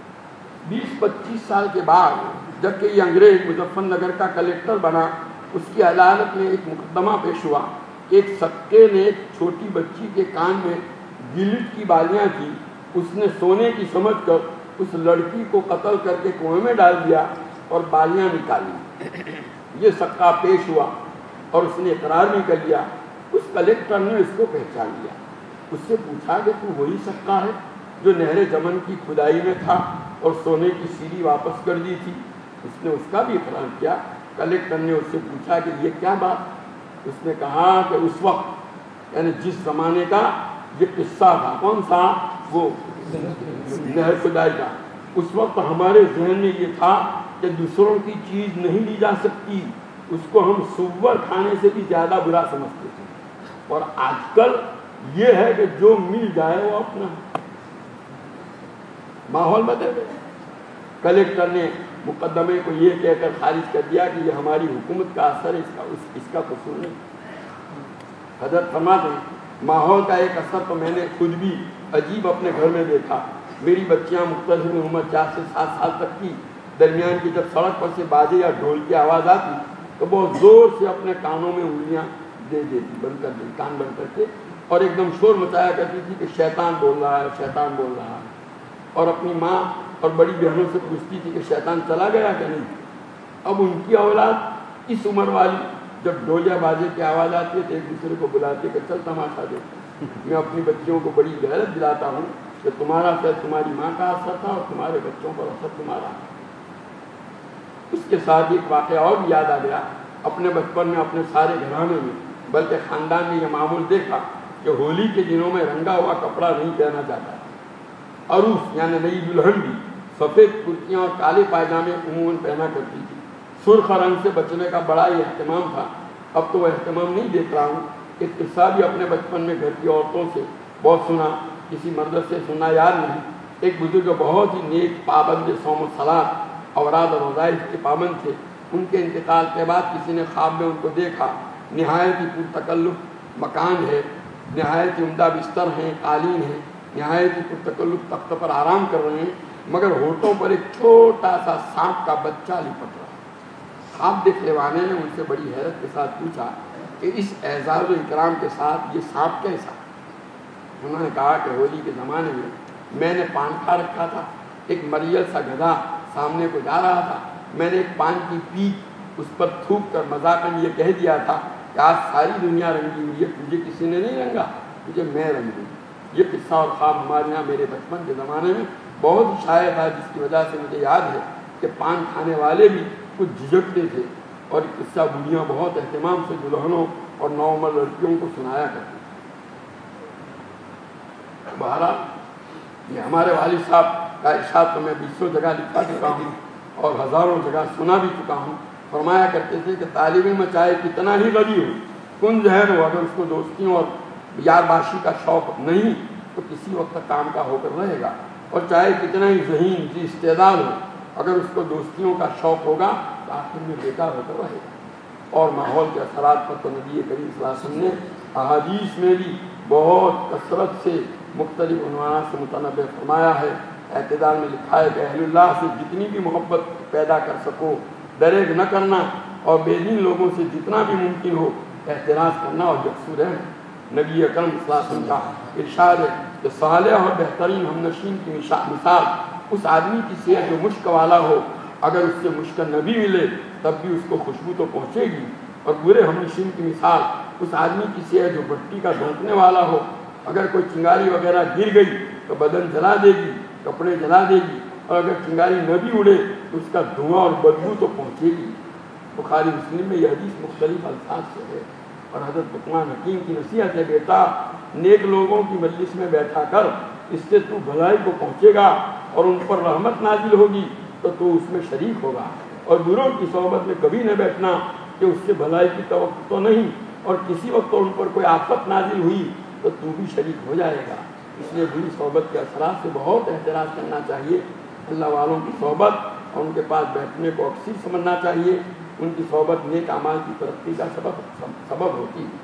بیس پچیس سال کے بعد جب کہ یہ انگریز مظفر نگر کا کلیکٹر بنا اس کی عدالت میں ایک مقدمہ پیش ہوا. ایک سکے نے ایک چھوٹی بچی کے کان میں گلٹ کی بالیاں تھی، اس نے سونے کی سمجھ کر اس لڑکی کو قتل کر کے کنویں میں ڈال دیا اور بالیاں نکالی. یہ سکہ پیش ہوا اور اس نے اقرار بھی کر لیا. اس کلیکٹر نے اس کو پہچان لیا. اس سے پوچھا کہ تو وہی سکہ ہے جو نہر جمن کی کھدائی میں تھا اور سونے کی سیری واپس کر دی تھی؟ اس نے اس کا بھی اقرار کیا. کلیکٹر نے اس سے پوچھا کہ یہ کیا بات؟ اس نے کہا کہ اس وقت یعنی جس زمانے کا یہ قصہ تھا، کون سا؟ وہ نہر کھدائی کا. اس وقت ہمارے ذہن میں یہ تھا کہ دوسروں کی چیز نہیں لی جا سکتی، اس کو ہم سور کھانے سے بھی زیادہ برا سمجھتے تھے. اور آج کل یہ ہے کہ جو مل جائے وہ اپنا. ماحول بدل گئے. کلیکٹر نے مقدمے کو یہ کہہ کر خارج کر دیا کہ یہ ہماری حکومت کا اثر ہے، اس کا اس, اس کا قصور نہیں. حضرت فرماتے ہیں ماحول کا ایک اثر تو میں نے خود بھی عجیب اپنے گھر میں دیکھا. میری بچیاں مختلف عمر چار سے سات سال تک کی درمیان کی جب سڑک پر سے باجے یا ڈھول کی آواز آتی تو بہت زور سے اپنے کانوں میں انگلیاں دے دیتی بند کر دی کان بند کر کے اور ایک دم شور مچایا کرتی تھی کہ شیطان بول رہا ہے شیطان بول رہا ہے. اور اپنی ماں اور بڑی بہنوں سے پوچھتی تھی کہ شیطان چلا گیا کہ نہیں. اب ان کی اولاد اس عمر والی جب ڈولیا بازے کی آواز آتی ہے تو ایک دوسرے کو بلاتے کہ چل تماشا دیکھتے. میں اپنی بچیوں کو بڑی غیرت دلاتا ہوں کہ تمہارا اثر تمہاری ماں کا اثر تھا اور تمہارے بچوں پر اثر تمہارا. اس کے ساتھ ایک واقعہ اور بھی یاد آ گیا. اپنے بچپن میں اپنے سارے گھرانے میں بلکہ خاندان نے یہ معمول دیکھا کہ ہولی کے دنوں میں رنگا ہوا کپڑا نہیں پہنا جاتا. عروس یعنی نئی دلہن بھی سفید کرتیاں اور کالے پائجامے عموماً پہنا کرتی تھی. سرخ رنگ سے بچنے کا بڑا ہی اہتمام تھا. اب تو وہ اہتمام نہیں دیکھ رہا ہوں. ایک قصہ بھی اپنے بچپن میں گھر کی عورتوں سے بہت سنا, کسی مرد سے سننا یاد نہیں. ایک بزرگ بہت ہی نیک پابند صوم و صلات اوراد اور وظائف کے پابند تھے. ان کے انتقال کے بعد کسی نے خواب میں ان کو دیکھا. نہایت ہی پرتکلف مکان ہے, نہایت ہی عمدہ بستر ہیں, قالین ہیں, نہایت ہی پرتکلف تخت پر آرام کر رہے ہیں, مگر ہونٹوں پر ایک چھوٹا سا سانپ کا بچہ لپٹ رہا. خواب دیکھنے والے نے ان سے بڑی حیرت کے ساتھ پوچھا کہ اس اعزاز و اکرام کے ساتھ یہ سانپ کیسا؟ انہوں نے کہا کہ ہولی کے زمانے میں میں نے پان کھا رکھا تھا. ایک مریل سا گدھا سامنے کو جا رہا تھا. میں نے ایک پان کی پیک اس پر تھوک کر مذاقاً یہ کہہ دیا تھا کہ آج ساری دنیا رنگی ہوئی ہے, تجھے کسی نے نہیں رنگا, تجھے میں رنگوں. یہ قصہ اور خواب ہمارے یہاں میرے بچپن کے زمانے میں بہت ہی شائع تھا, جس کی وجہ سے مجھے یاد ہے کہ پان کھانے والے بھی کچھ جھجکتے تھے اور یہ قصہ بوڑھیاں بہت اہتمام سے دلہنوں اور نوعمر لڑکیوں کو سنایا کرتی. بہرحال یہ ہمارے والد صاحب کا ارشاد تو میں بیسوں جگہ لکھا چکا ہوں اور ہزاروں جگہ سنا بھی چکا ہوں. فرمایا کرتے تھے کہ طالب علم چاہے کتنا ہی غنی ہو, کن ذہن ہو, اگر اس کو دوستیوں اور یار باشی کا شوق نہیں تو کسی وقت کام کا ہو کر رہے گا. اور چاہے کتنا ہی ذہین جی استعداد ہو, اگر اس کو دوستیوں کا شوق ہوگا تو آخر میں بیکار ہو کر رہے گا. اور ماحول کے اثرات پر تو نبی کریم صلی اللہ علیہ وسلم نے احادیث میں بھی بہت کثرت سے مختلف عنوانات سے متنبع فرمایا ہے. اعتدال میں لکھا ہے کہ اہل اللہ سے جتنی بھی محبت پیدا کر سکو دریغ نہ کرنا, اور بے دین لوگوں سے جتنا بھی ممکن ہو احتراز کرنا اور یکسو رہنا. نبی اکرم صلی اللہ علیہ وسلم کا ارشاد ہے کہ صالح اور بہترین ہم نشین کی مثال اس آدمی کی صحت جو مشک والا ہو, اگر اس سے مشک نبی ملے تب بھی اس کو خوشبو تو پہنچے گی. اور برے ہم نشین کی مثال اس آدمی کی صحت جو بٹی کا دھونکنے والا ہو, اگر کوئی چنگاری وغیرہ گر گئی تو بدن جلا دے گی, کپڑے جلا دے گی, اور اگر چنگاری نہ بھی اڑے تو اس کا دھواں اور بدبو تو پہنچے گی. بخاری مسلم میں یہ حدیث مختلف الفاظ سے ہے. اور حضرت لقمان حکیم کی نصیحت ہے, بیٹا نیک لوگوں کی مجلس میں بیٹھا کر, اس سے تو بھلائی کو پہنچے گا اور ان پر رحمت نازل ہوگی تو تو اس میں شریک ہوگا. اور بروں کی صحبت میں کبھی نہ بیٹھنا کہ اس سے بھلائی کی توقع تو نہیں, اور کسی وقت ان پر کوئی آفت نازل ہوئی تو تو بھی شریک ہو جائے گا. اس لیے بری صحبت کے اثرات سے بہت احتراز کرنا چاہیے. اللہ والوں کی صحبت اور ان کے پاس بیٹھنے کو اکثر سمجھنا چاہیے. ان کی صحبت نیک اعمال کی ترقی کا سبب سبب ہوتی ہے.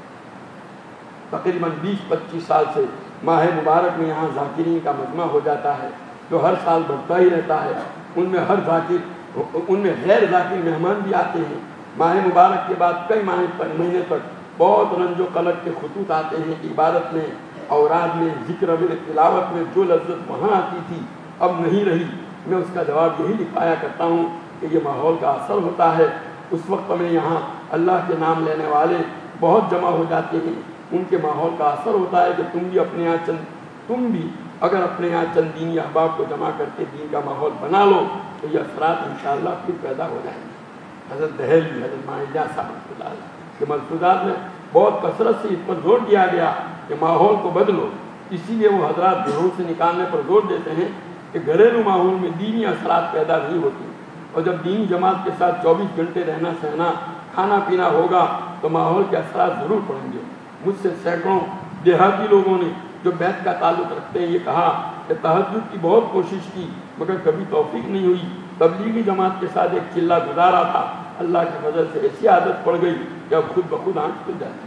تقریباً بیس پچیس سال سے ماہ مبارک میں یہاں ذاکرین کا مجمع ہو جاتا ہے جو ہر سال بڑھتا ہی رہتا ہے. ان میں ہر ذاکر ان میں غیر ذاکر مہمان بھی آتے ہیں. ماہ مبارک کے بعد کئی ماہ مہینے تک بہت رنج و قلق کے خطوط آتے ہیں. عبادت میں, اوراد میں, ذکر میں, تلاوت میں جو لذت وہاں آتی تھی اب نہیں رہی. میں اس کا جواب یہی لکھایا کرتا ہوں کہ یہ ماحول کا اثر ہوتا ہے. اس وقت میں یہاں اللہ کے نام لینے والے بہت جمع ہو جاتے ہیں. ان کے ماحول کا اثر ہوتا ہے کہ تم بھی اپنے یہاں چند تم بھی اگر اپنے یہاں چند دینی احباب کو جمع کر کے دین کا ماحول بنا لو تو یہ اثرات انشاءاللہ پھر پیدا ہو جائیں گے. حضرت دہلوی, حضرت ماہیجہ صاحب کے ملفوظات میں بہت کثرت سے اس پر زور دیا گیا کہ ماحول کو بدلو. اسی لیے وہ حضرات گھروں سے نکالنے پر زور دیتے ہیں کہ گھریلو ماحول میں دینی اثرات پیدا نہیں ہوتی, اور جب دینی جماعت کے ساتھ چوبیس گھنٹے رہنا سہنا کھانا پینا ہوگا تو ماحول کے اثرات ضرور پڑیں گے. مجھ سے سینکڑوں دیہاتی لوگوں نے جو بیت کا تعلق رکھتے ہیں یہ کہا کہ تہجد کی بہت کوشش کی مگر کبھی توفیق نہیں ہوئی. تبلیغی جماعت کے ساتھ ایک چلہ گزارا تھا, اللہ کے فضل سے ایسی عادت پڑ گئی کہ اب خود بخود آنکھ کھل جاتی.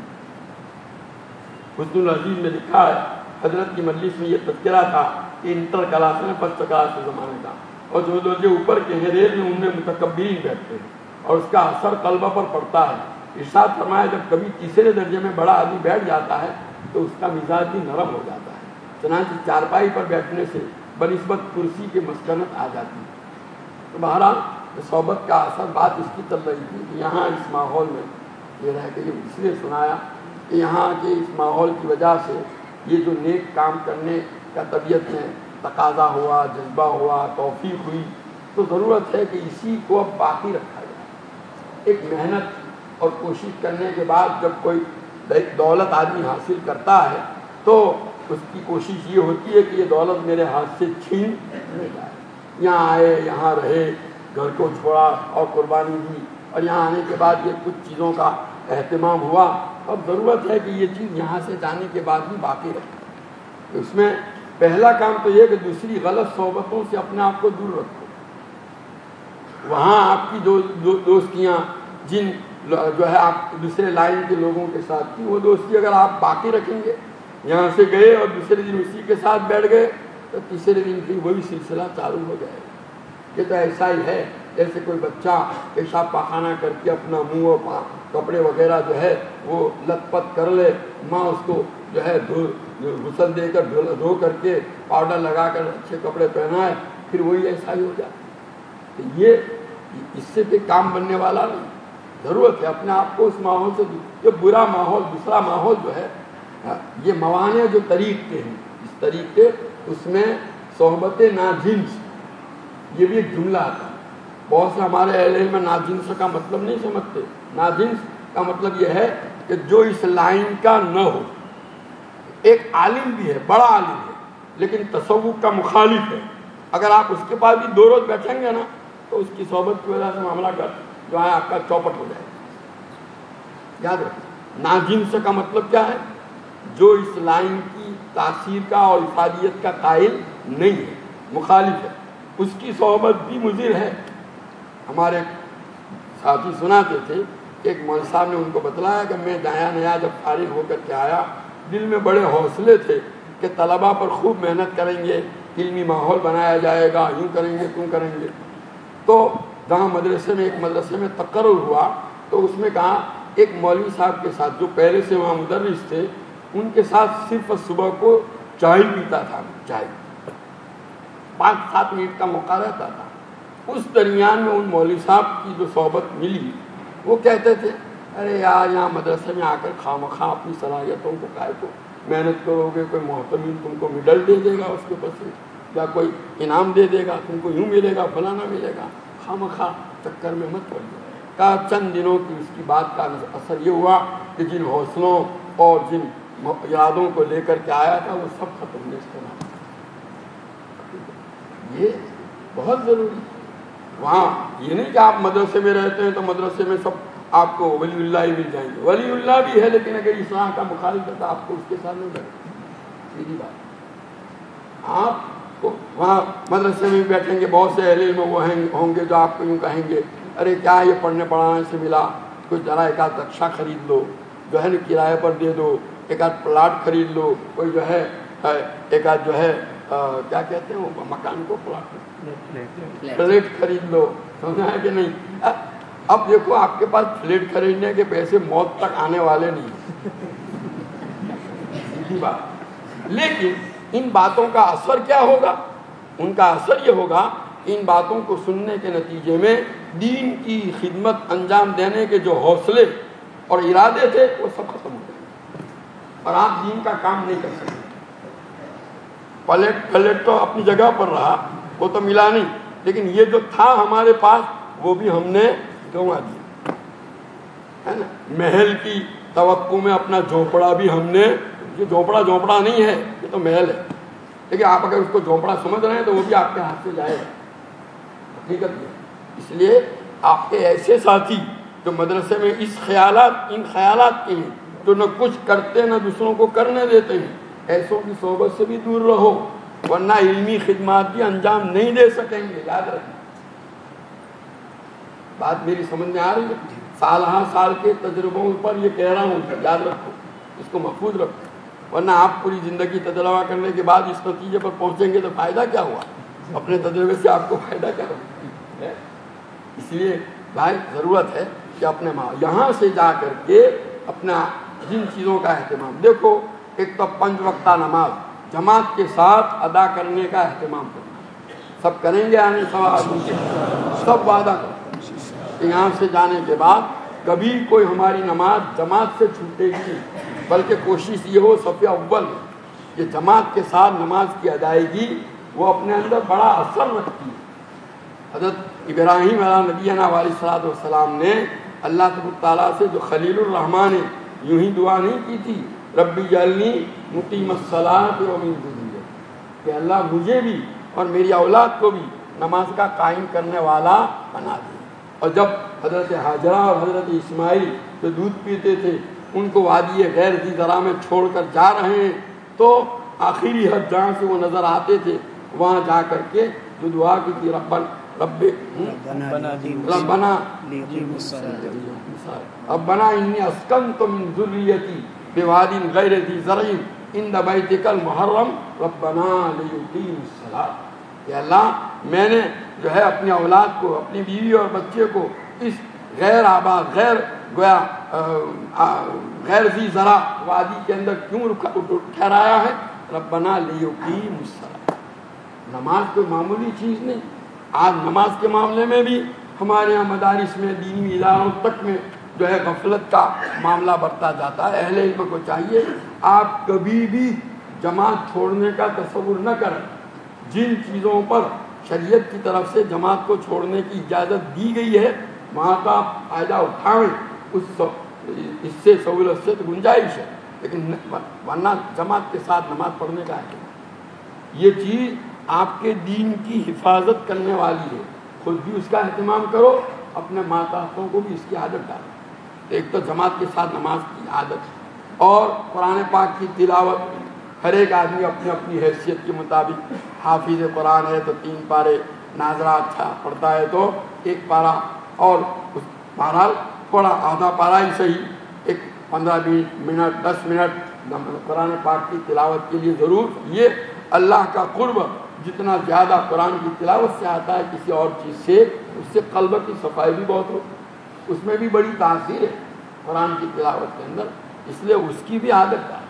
حسن العزیز نے لکھا ہے حضرت کی مجلس میں یہ تذکرہ تھا کہ انٹر کلاس میں فرسٹ کلاس کے زمانے کا, اور جو لوگ اوپر کے ہیں ریل میں ان میں متکبرین بیٹھتے ہیں اور اس کا اثر قلبہ پر پڑتا ہے. ارشاد فرمایا جب کبھی تیسرے درجے میں بڑا آدمی بیٹھ جاتا ہے تو اس کا مزاج بھی نرم ہو جاتا ہے. چنانچہ چارپائی پر بیٹھنے سے بنسبت کرسی کے مسکنت آ جاتی ہے. تو بہرحال تو صحبت کا اثر بات اس کی چل رہی تھی کہ یہاں اس ماحول میں یہ رہ کے یہ اس لیے سنایا کہ یہاں کے اس ماحول کی وجہ سے یہ جو نیک کام کرنے کا طبیعت میں تقاضا ہوا، جذبہ ہوا، توفیق ہوئی، تو ضرورت ہے کہ اسی کو اب باقی رکھا جائے۔ ایک محنت اور کوشش کرنے کے بعد جب کوئی دولت آدمی حاصل کرتا ہے تو اس کی کوشش یہ ہوتی ہے کہ یہ دولت میرے ہاتھ سے چھین نہیں جائے۔ یہاں آئے، یہاں رہے، گھر کو چھوڑا اور قربانی دی، اور یہاں آنے کے بعد یہ کچھ چیزوں کا اہتمام ہوا، اب ضرورت ہے کہ یہ چیز یہاں سے جانے کے بعد بھی باقی رکھے۔ اس میں پہلا کام تو یہ کہ دوسری غلط صحبتوں سے اپنے آپ کو دور رکھو۔ وہاں آپ کی دو, دو دوستیاں جن جو ہے آپ دوسرے لائن کے لوگوں کے ساتھ تھی، وہ دوستی اگر آپ باقی رکھیں گے، یہاں سے گئے اور دوسرے دن اسی کے ساتھ بیٹھ گئے تو تیسرے دن پھر وہی سلسلہ چالو ہو جائے گا۔ یہ تو ایسا ہی ہے جیسے کوئی بچہ پیشاب پاخانہ کر کے اپنا منہ اور کپڑے وغیرہ جو ہے وہ لت پت کر لے، ماں اس کو جو ہے دھو غسل دے کر دھو کر کے پاؤڈر لگا کر اچھے کپڑے پہنائے، پھر وہی ایسا ہی ہو جائے۔ تو یہ اس سے بھی کام بننے والا نہیں۔ ضرورت ہے اپنے آپ کو اس ماحول سے، یہ برا ماحول، دوسرا ماحول جو ہے، یہ موانع جو طریقے ہیں، اس طریقے اس میں صحبت ناجنس، یہ بھی ایک جملہ آتا ہے۔ بہت سے ہمارے اہل علم میں ناجنس کا مطلب نہیں سمجھتے۔ ناجنس کا مطلب یہ ہے کہ جو اس لائن کا نہ ہو۔ ایک عالم بھی ہے، بڑا عالم ہے، لیکن تصوف کا مخالف ہے، اگر آپ اس کے پاس بھی دو روز بیٹھیں گے نا تو اس کی صحبت کی وجہ سے معاملہ کر جو ہے آپ کا چوپٹ ہو جائے گا۔ یاد رکھیں، ناجنس کا مطلب کیا ہے؟ جو اس لائن کی تاثیر کا اور افادیت کا قائل نہیں ہے، مخالف ہے، اس کی صحبت بھی مضر ہے۔ ہمارے ساتھی سناتے تھے کہ ایک مولوی صاحب نے ان کو بتلایا کہ میں نیا نیا جب فارغ ہو کر کے آیا، دل میں بڑے حوصلے تھے کہ طلباء پر خوب محنت کریں گے، علمی ماحول بنایا جائے گا، یوں کریں گے، توں کریں گے۔ تو جہاں مدرسے میں ایک مدرسے میں تقرر ہوا تو اس میں کہا ایک مولوی صاحب کے ساتھ جو پہلے سے وہاں مدرس تھے، ان کے ساتھ صرف صبح کو چائے پیتا تھا، چائے پانچ سات منٹ کا موقع رہتا تھا۔ اس درمیان میں ان مولوی صاحب کی جو صحبت ملی، وہ کہتے تھے ارے یار یہاں مدرسے میں آ کر خواہ مخواہ اپنی صلاحیتوں کو کائے کو محنت کرو گے، کوئی محتمل تم کو میڈل دے دے گا اس کے اوپر سے، یا کوئی انعام دے دے گا، تم کو یوں ملے گا، فلانا ملے گا، خواہ مخواہ چکر میں مت پڑ جائے۔ کا چند دنوں کی اس کی بات کا اثر یہ ہوا کہ جن حوصلوں اور جن یادوں کو لے کر کے آیا تھا وہ سب ختم ہونے سے نہ۔ یہ بہت ضروری ہے۔ وہاں یہ نہیں کہ آپ مدرسے میں رہتے ہیں تو مدرسے میں سب آپ کو ولی اللہ ہی مل جائیں گے، ولی اللہ بھی ہے، لیکن اگر اسلام کا مخالف ہے تو آپ کو اس کے ساتھ نہیں بیٹھنا، سیدھی بات۔ آپ کو وہاں مدرسے میں بیٹھیں گے، بہت سے اہل علم وہ ہوں گے جو آپ کو یوں کہیں گے ارے کیا یہ پڑھنے پڑھانے سے ملا، کوئی ذرا ایک آدھ رکشا خرید لو، جو ہے نا کرائے پر دے دو، ایک آدھ پلاٹ خرید لو، کوئی جو ہے ایک آدھ جو ہے کیا کہتے ہیں وہ مکان کو پلاٹ فلیٹ خرید لو، سمجھا ہے کہ نہیں؟ اب دیکھو آپ کے پاس فلیٹ خریدنے کے پیسے موت تک آنے والے نہیں، سیدھی بات۔ لیکن ان باتوں کا اثر کیا ہوگا؟ ان کا اثر یہ ہوگا کہ ان باتوں کو سننے کے نتیجے میں دین کی خدمت انجام دینے کے جو حوصلے اور ارادے تھے وہ سب ختم ہو جائیں گے، اور آپ دین کا کام نہیں کر سکتے۔ پلیٹ پلیٹ تو اپنی جگہ پر رہا، وہ تو ملا نہیں، لیکن یہ جو تھا ہمارے پاس وہ بھی ہم نے گنوا دیا ہے نا۔ محل کی توقع میں اپنا جھونپڑا بھی ہم نے، یہ جھونپڑا جھونپڑا نہیں ہے، یہ تو محل ہے، لیکن آپ اگر اس کو جھونپڑا سمجھ رہے ہیں تو وہ بھی آپ کے ہاتھ سے جائے گا، حقیقت یہ۔ اس لیے آپ کے ایسے ساتھی جو مدرسے میں اس خیالات ان خیالات کے ہیں، جو نہ کچھ کرتے نہ دوسروں کو کرنے دیتے ہیں، ایسوں کی صحبت سے بھی دور رہو، ورنہ علمی خدمات بھی انجام نہیں دے سکیں گے۔ یاد رکھیں، بات میری سمجھ میں آ رہی ہے؟ سال ہاں سال کے تجربوں پر یہ کہہ رہا ہوں، یاد رکھو، اس کو محفوظ رکھو، ورنہ آپ پوری زندگی تجربہ کرنے کے بعد اس نتیجے پر پہنچیں گے تو فائدہ کیا ہوا؟ اپنے تجربے سے آپ کو فائدہ کیا ہوا؟ اس لیے بھائی ضرورت ہے کہ اپنے ماں یہاں سے جا کر کے اپنا جن چیزوں کا اہتمام، دیکھو ایک تو پنج وقتہ نماز جماعت کے ساتھ ادا کرنے کا اہتمام کرنا، سب کریں گے آنے سوال سب وعدہ کرو کہ یہاں سے جانے کے بعد کبھی کوئی ہماری نماز جماعت سے چھوٹے گی نہیں، بلکہ کوشش یہ ہو صف اول یہ جماعت کے ساتھ نماز کی ادائیگی وہ اپنے اندر بڑا اثر رکھتی ہے۔ حضرت ابراہیم علیہ نبینا علیہ الصلوۃ والسلام نے اللہ تبارک تعالیٰ سے جو خلیل الرحمن ہے یوں ہی دعا نہیں کی تھی، ربی جعلنی مقیم الصلاۃ ومن ذریتی، کہ اللہ مجھے بھی اور میری اولاد کو بھی نماز کا قائم کرنے والا بنا دے۔ اور جب حضرت حاجرہ اور حضرت اسماعیل جو دودھ پیتے تھے ان کو وادی غیر ذی زرع میں چھوڑ کر جا رہے ہیں تو آخری حد جہاں سے وہ نظر آتے تھے وہاں جا کر کے جو دعا کی تھی ربن رب ربنا ربنا انی اسکنت من ذریتی بواد غیر ذی زرع عند بیتک المحرم ربنا لیقیموا الصلاۃ، یا اللہ میں نے جو ہے اپنی اولاد کو اپنی بیوی اور بچے کو اس غیر آباد غیر گویا غیر ذی زرع وادی کے اندر کیوں ٹھہرایا ہے؟ ربنا لیقیموا الصلاۃ۔ نماز کوئی معمولی چیز نہیں، آج نماز کے معاملے میں بھی ہمارے یہاں مدارس میں دینی اداروں تک میں جو ہے غفلت کا معاملہ بڑھتا جاتا ہے۔ اہل علم کو چاہیے آپ کبھی بھی جماعت چھوڑنے کا تصور نہ کریں۔ جن چیزوں پر شریعت کی طرف سے جماعت کو چھوڑنے کی اجازت دی گئی ہے وہاں کا فائدہ اٹھائیں، اس اس سے سہولت سے تو گنجائش ہے، لیکن ورنہ جماعت کے ساتھ نماز پڑھنے کا ہے یہ چیز آپ کے دین کی حفاظت کرنے والی ہے۔ خود بھی اس کا اہتمام کرو، اپنے ماتحتوں کو بھی اس کی عادت ڈالو۔ ایک تو جماعت کے ساتھ نماز کی عادت اور قرآن پاک کی تلاوت، ہر ایک آدمی اپنی اپنی حیثیت کے مطابق حافظ قرآن ہے تو تین پارے، ناظرہ اچھا پڑھتا ہے تو ایک پارا، اور اس بہرحال تھوڑا آدھا پارا ہی صحیح، ایک پندرہ منٹ دس منٹ قرآن پاک کی تلاوت کے لیے ضرور۔ یہ اللہ کا قرب جتنا زیادہ قرآن کی تلاوت سے آتا ہے کسی اور چیز سے، اس سے قلب کی صفائی بھی بہت ہو، اس میں بھی بڑی تاثیر ہے قرآن کی تلاوت کے اندر، اس لیے اس کی بھی عادت ہے۔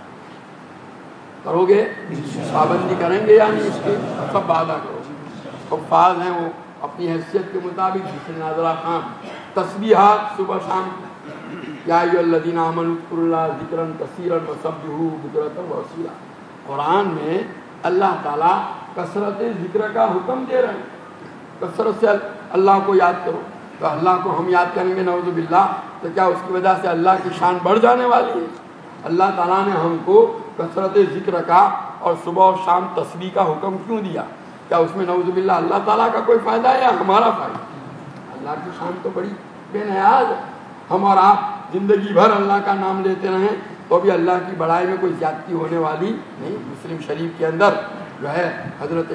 کرو گے پابندی کریں گے یا نہیں اس کی؟ سب وعدہ کرو۔ حفاظ ہیں وہ اپنی حیثیت کے مطابق، جس نے ناظرہ خان تسبیحات صبح شام، یا ایھا الذین آمنوا اذکروا اللہ ذکرا کثیرا وسبحوہ بکرۃ واصیلا۔ قرآن میں اللہ تعالیٰ کثرت ذکر کا حکم دے رہے ہیں، کثرت سے اللہ کو یاد کرو۔ تو اللہ کو ہم یاد کریں گے نعوذ باللہ تو کیا اس کی وجہ سے اللہ کی شان بڑھ جانے والی ہے؟ اللہ تعالیٰ نے ہم کو کثرت ذکر کا اور صبح اور شام تسبیح کا حکم کیوں دیا؟ کیا اس میں نعوذ باللہ اللہ تعالیٰ کا کوئی فائدہ ہے یا ہمارا فائدہ؟ اللہ کی شان تو بڑی بے نیاز ہے۔ ہم اور آپ زندگی بھر اللہ کا نام لیتے رہیں تو بھی اللہ کی بڑائی میں کوئی زیادتی ہونے والی نہیں۔ مسلم شریف کے اندر جو ہے حضرت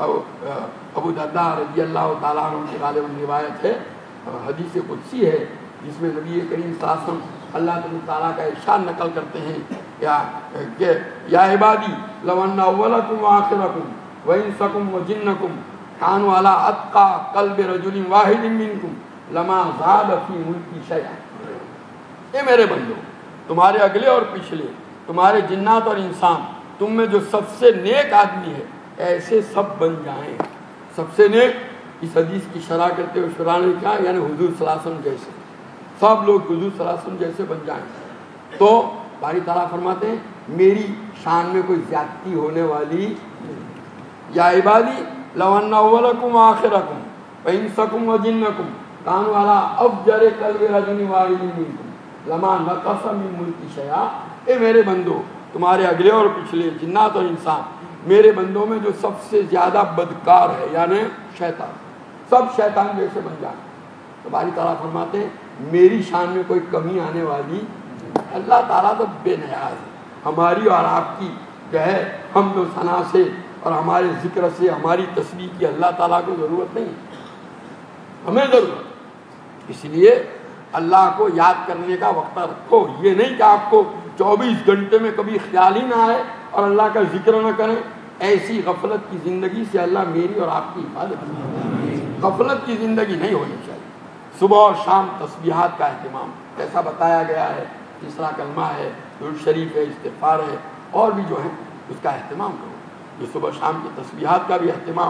ابو درداء رضی اللہ تعالیٰ عنہ کی غالباً روایت ہے، حدیث قدسی ہے، جس میں نبی کریم صلی اللہ علیہ وسلم اللہ تعالیٰ کا ارشاد نقل کرتے ہیں یا کہ یا عبادی لو ان اولکم وآخرکم وانسکم وجنکم کانوا علی اتقى قلب رجل واحد منکم لما زاد فی ملکی شیئا۔ اے میرے بندو، تمہارے اگلے اور پچھلے، تمہارے جنات اور انسان، تم میں جو سب سے نیک آدمی ہے ایسے سب بن جائیں۔ سب سے نیک اس حدیث کی شرح کرتے ہوئے شرح نے کہا یعنی حضور صلی اللہ علیہ وسلم جیسے، سب لوگ حضور صلی اللہ علیہ وسلم جیسے بن جائیں تو باری تعالیٰ فرماتے ہیں میری شان میں کوئی زیادتی ہونے والی نہیں۔ یا عبادی لو ان اولکم وآخرکم وانسکم وجنکم کانوا علی افجر قلب رجل واحد منکم لما نقص من ملکی شیئا۔ اے میرے بندو، تمہارے اگلے اور پچھلے جنات اور انسان، میرے بندوں میں جو سب سے زیادہ بدکار ہے یعنی شیطان، سب شیطان جیسے بن جائیں تو باری تعالیٰ فرماتے ہیں میری شان میں کوئی کمی آنے والی۔ اللہ تعالیٰ تو بے نیاز ہے، ہماری اور آپ کی جو ہے حمد و ثنا سے اور ہمارے ذکر سے، ہماری تسبیح کی اللہ تعالیٰ کو ضرورت نہیں، ہمیں ضرورت۔ اس لیے اللہ کو یاد کرنے کا وقت رکھو، یہ نہیں کہ آپ کو چوبیس گھنٹے میں کبھی خیال ہی نہ آئے اور اللہ کا ذکر نہ کریں۔ ایسی غفلت کی زندگی سے اللہ میری اور آپ کی حفاظت کرے۔ غفلت کی زندگی نہیں ہونی چاہیے۔ صبح اور شام تسبیحات کا اہتمام جیسا بتایا گیا ہے، تیسرا کلمہ ہے، درود شریف ہے، استغفار ہے، اور بھی جو ہے اس کا اہتمام کرو۔ جو صبح شام کی تسبیحات کا بھی اہتمام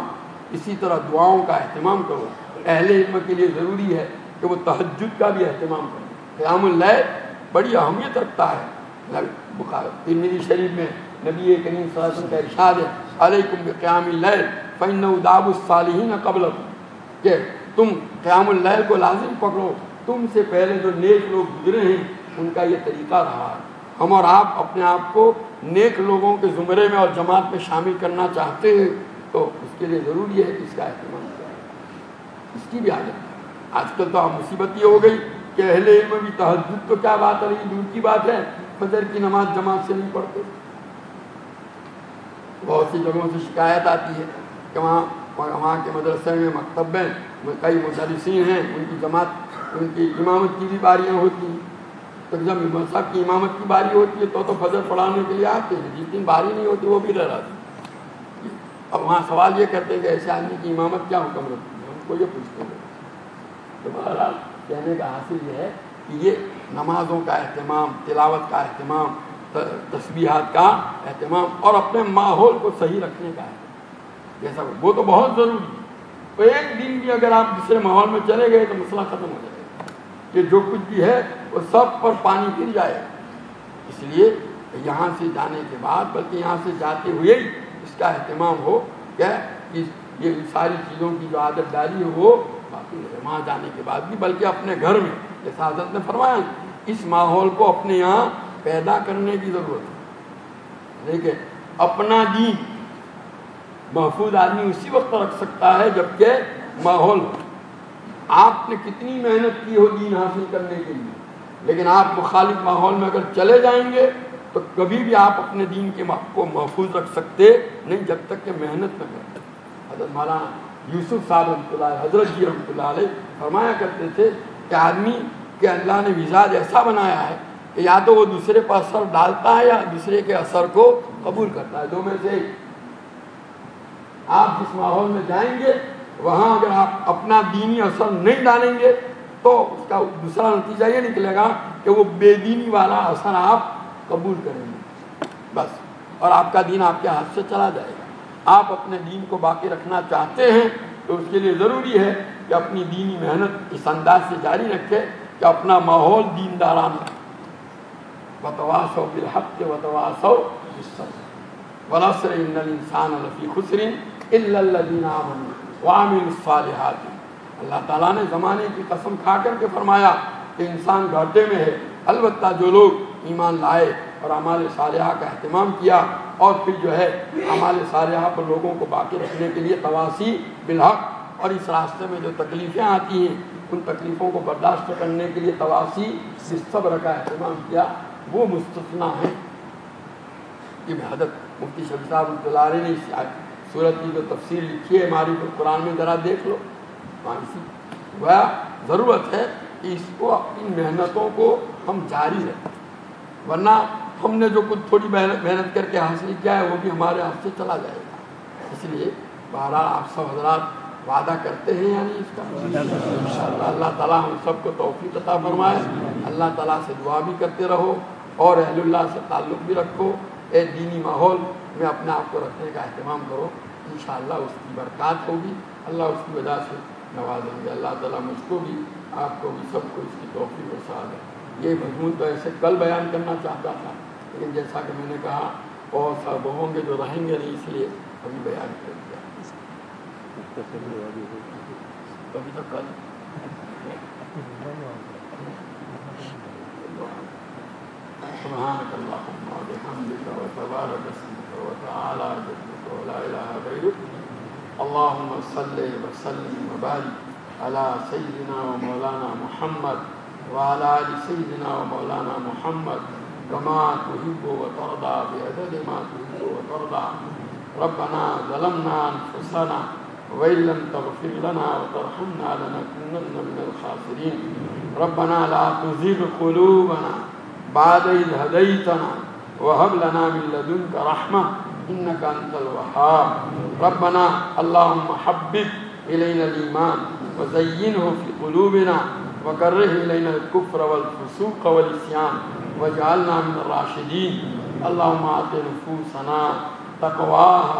اسی طرح دعاؤں کا اہتمام کرو. اہل علم کے لیے ضروری ہے کہ وہ تہجد کا بھی اہتمام کریں. قیام اللیل بڑی اہمیت رکھتا ہے. ترمذی شریف میں نبی کریم صلی اللہ علیہ وسلم کا ارشاد ہے علیکم بقیام اللیل فإنہ داب الصالحین قبلکم، کہ تم قیام اللیل کو لازم پکڑو، تم سے پہلے جو نیک لوگ گزرے ہیں ان کا یہ طریقہ رہا ہے. ہم اور آپ اپنے آپ کو نیک لوگوں کے زمرے میں اور جماعت میں شامل کرنا چاہتے ہیں تو اس کے لیے ضروری ہے کہ اس کا اہتمام کریں. اس کی بھی عادت ہے. آج کل تو آپ مصیبت یہ ہو گئی کہ اہل علم بھی تہجد تو کیا بات ہے، دور کی بات ہے، فجر کی نماز جماعت سے نہیں پڑھتے. بہت سی جگہوں سے شکایت آتی ہے کہ وہاں وہاں کے مدرسے میں مکتب میں کئی مدرسین ہیں، ان کی جماعت ان کی امامت کی بھی باریاں ہوتی ہیں. تو جب مذہب کی امامت کی باری ہوتی ہے تو تو فجر پڑھانے کے لیے آتے ہیں، جس دن باری نہیں ہوتی وہ بھی رہ رہا تھا. اب وہاں سوال یہ کرتے ہیں کہ ایسے آدمی کی امامت کیا حکم رکھتی ہے، ہم کو یہ پوچھتے ہیں. تو بہرحال کہنے کا حاصل یہ ہے کہ یہ نمازوں کا اہتمام، تلاوت کا اہتمام، تسبیحات کا اہتمام اور اپنے ماحول کو صحیح رکھنے کا ہے. جیسا وہ تو بہت ضروری ہے. تو ایک دن بھی اگر آپ دوسرے ماحول میں چلے گئے تو مسئلہ ختم ہو جائے گا کہ جو کچھ بھی ہے وہ سب پر پانی گر جائے گا. اس لیے یہاں سے جانے کے بعد بلکہ یہاں سے جاتے ہوئے ہی اس کا اہتمام ہو کہ یہ ساری چیزوں کی جو عادت ڈالی ہے وہ باقی ہے وہاں جانے کے بعد بھی، بلکہ اپنے گھر میں جیسا حضرت نے فرمایا اس ماحول کو اپنے یہاں پیدا کرنے کی ضرورت ہے. دیکھیں اپنا دین محفوظ آدمی اسی وقت رکھ سکتا ہے جبکہ ماحول ہو. آپ نے کتنی محنت کی ہو دین حاصل کرنے کے لیے، لیکن آپ مخالف ماحول میں اگر چلے جائیں گے تو کبھی بھی آپ اپنے دین کے کو محفوظ رکھ سکتے نہیں جب تک کہ محنت نہ کریں. حضرت مولانا یوسف صاحب رحمۃ اللہ حضرت جی رحمۃ اللہ علیہ فرمایا کرتے تھے کہ آدمی کے اللہ نے مزاج ایسا بنایا ہے کہ یا تو وہ دوسرے پر اثر ڈالتا ہے یا دوسرے کے اثر کو قبول کرتا ہے، دو میں سے ایک. آپ جس ماحول میں جائیں گے وہاں اگر آپ اپنا دینی اثر نہیں ڈالیں گے تو اس کا دوسرا نتیجہ یہ نکلے گا کہ وہ بے دینی والا اثر آپ قبول کریں گے بس، اور آپ کا دین آپ کے ہاتھ سے چلا جائے گا. آپ اپنے دین کو باقی رکھنا چاہتے ہیں تو اس کے لیے ضروری ہے کہ اپنی دینی محنت اس انداز سے جاری رکھے کہ اپنا ماحول دیندارانہ. وتواصوا بالحق وتواصوا بالصبر والعصر ان الانسان لفی خسر الا الذین آمنوا وعملوا الصالحات. اللہ تعالیٰ نے زمانے کی قسم کھا کر کے فرمایا کہ انسان گھاٹے میں ہے، البتہ جو لوگ ایمان لائے اور اعمال صالحہ کا اہتمام کیا اور پھر جو ہے اعمال صالحہ پر لوگوں کو باقی رکھنے کے لیے تواصی بالحق اور اس راستے میں جو تکلیفیں آتی ہیں ان تکلیفوں کو برداشت کرنے کے لیے تواصی بالصبر کا اہتمام کیا، وہ مستثنا ہے. کہ حضرت مفتی شفیع صاحب رحمۃ اللہ علیہ نے اس سورت کی جو تفسیر لکھی ہے معرفت القرآن میں ذرا دیکھ لو. وہ ضرورت ہے کہ اس کو اپنی محنتوں کو ہم جاری رکھیں، ورنہ ہم نے جو کچھ تھوڑی محنت کر کے حاصل کیا ہے وہ بھی ہمارے ہاتھ سے چلا جائے گا. اس لیے بہرحال آپ سب حضرات وعدہ کرتے ہیں یعنی اس کا انشاءاللہ اللہ تعالیٰ ہم سب کو توفیق عطا فرمائے. اللہ تعالیٰ سے دعا بھی کرتے رہو اور اہل اللہ سے تعلق بھی رکھو. ایک دینی ماحول میں اپنے آپ کو رکھنے کا اہتمام کرو، انشاءاللہ اس کی برکات ہوگی، اللہ اس کی وجہ سے نوازیں گے. اللہ تعالیٰ مجھ کو بھی آپ کو بھی سب کو اس کی توفیق و سعادت. یہ مضمون تو ایسے کل بیان کرنا چاہتا تھا لیکن جیسا کہ میں نے کہا بہت سا وہ ہوں گے جو رہیں گے نہیں، اس لیے ابھی بیان کر دیا. ابھی تو کل سبحانك اللهم وبحمدك وتبارك اسمك وتعالى جدك ولا اله غيرك. اللهم صل وسلم وبارك على سيدنا ومولانا محمد وعلى ال سيدنا ومولانا محمد كما تحب وترضى بعدد ما تحب وترضى. ربنا ظلمنا انفسنا وإن لم تغفر لنا وترحمنا لنكونن من الخاسرين. ربنا لا تزغ قلوبنا بعد إذ هديتنا وهب لنا من لدنك رحمة إنك أنت الوهاب. ربنا اللهم حبب إلينا الإيمان وزينه في قلوبنا وكره إلينا الكفر والفسوق والعصيان واجعلنا من الراشدين. اللهم آت نفوسنا تقواها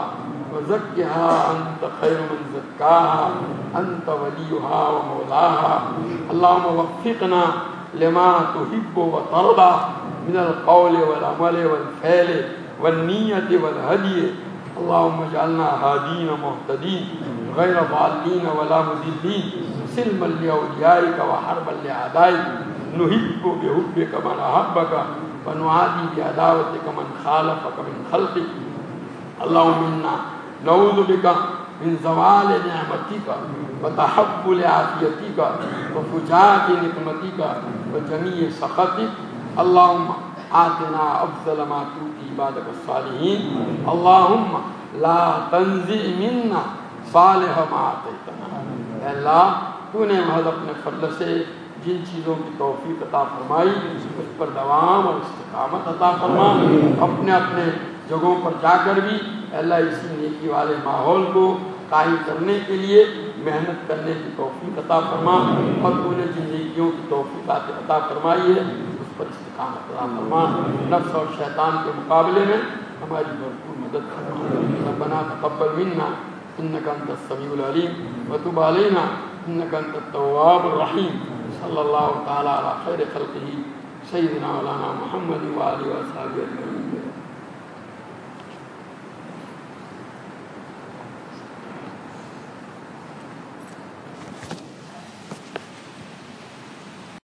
وزكها أنت خير من زكاها أنت وليها ومولاها. اللهم وفقنا لما تحب وترضى من القول والعمل والفعل والنية والهدي. اللهم اجعلنا هادين مهتدين غير ضالين ولا مضلين سلما لأوليائك وحربا لأعدائك. نحب بحبك من أحبك ونعادي بعداوتك من خالفك من خلقك. اللهم إنا نعوذ بك من زوال نعمتك وتحول عافيتك وفجاءة نقمتك وجميع سخطك. اللهم آتنا أفضل ما تؤتي عبادك الصالحين. اللهم لا تنزع منا صالح ما آتيتنا. اے اللہ تو نے محض اپنے فضل سے جن چیزوں کی توفیق عطا فرمائی اس پر دوام اور استقامت عطا فرما. اپنے اپنے جگہوں پر جا کر بھی اے اللہ اسی نیکی والے ماحول کو قائم کرنے کے لیے محنت کرنے کی توفیق عطا فرما. اور تو نے جن نیکیوں کی توفیق عطا فرمائی ہے اس پر استقامت عطا فرما. نفس اور شیطان کے مقابلے میں ہماری بھرپور مدد فرما. ربنا تقبل منا انك انت السميع العليم وتب علينا انك انت التواب الرحيم. صلى الله تعالى على خير خلقه سيدنا مولانا محمد وآله وصحبه أجمعين.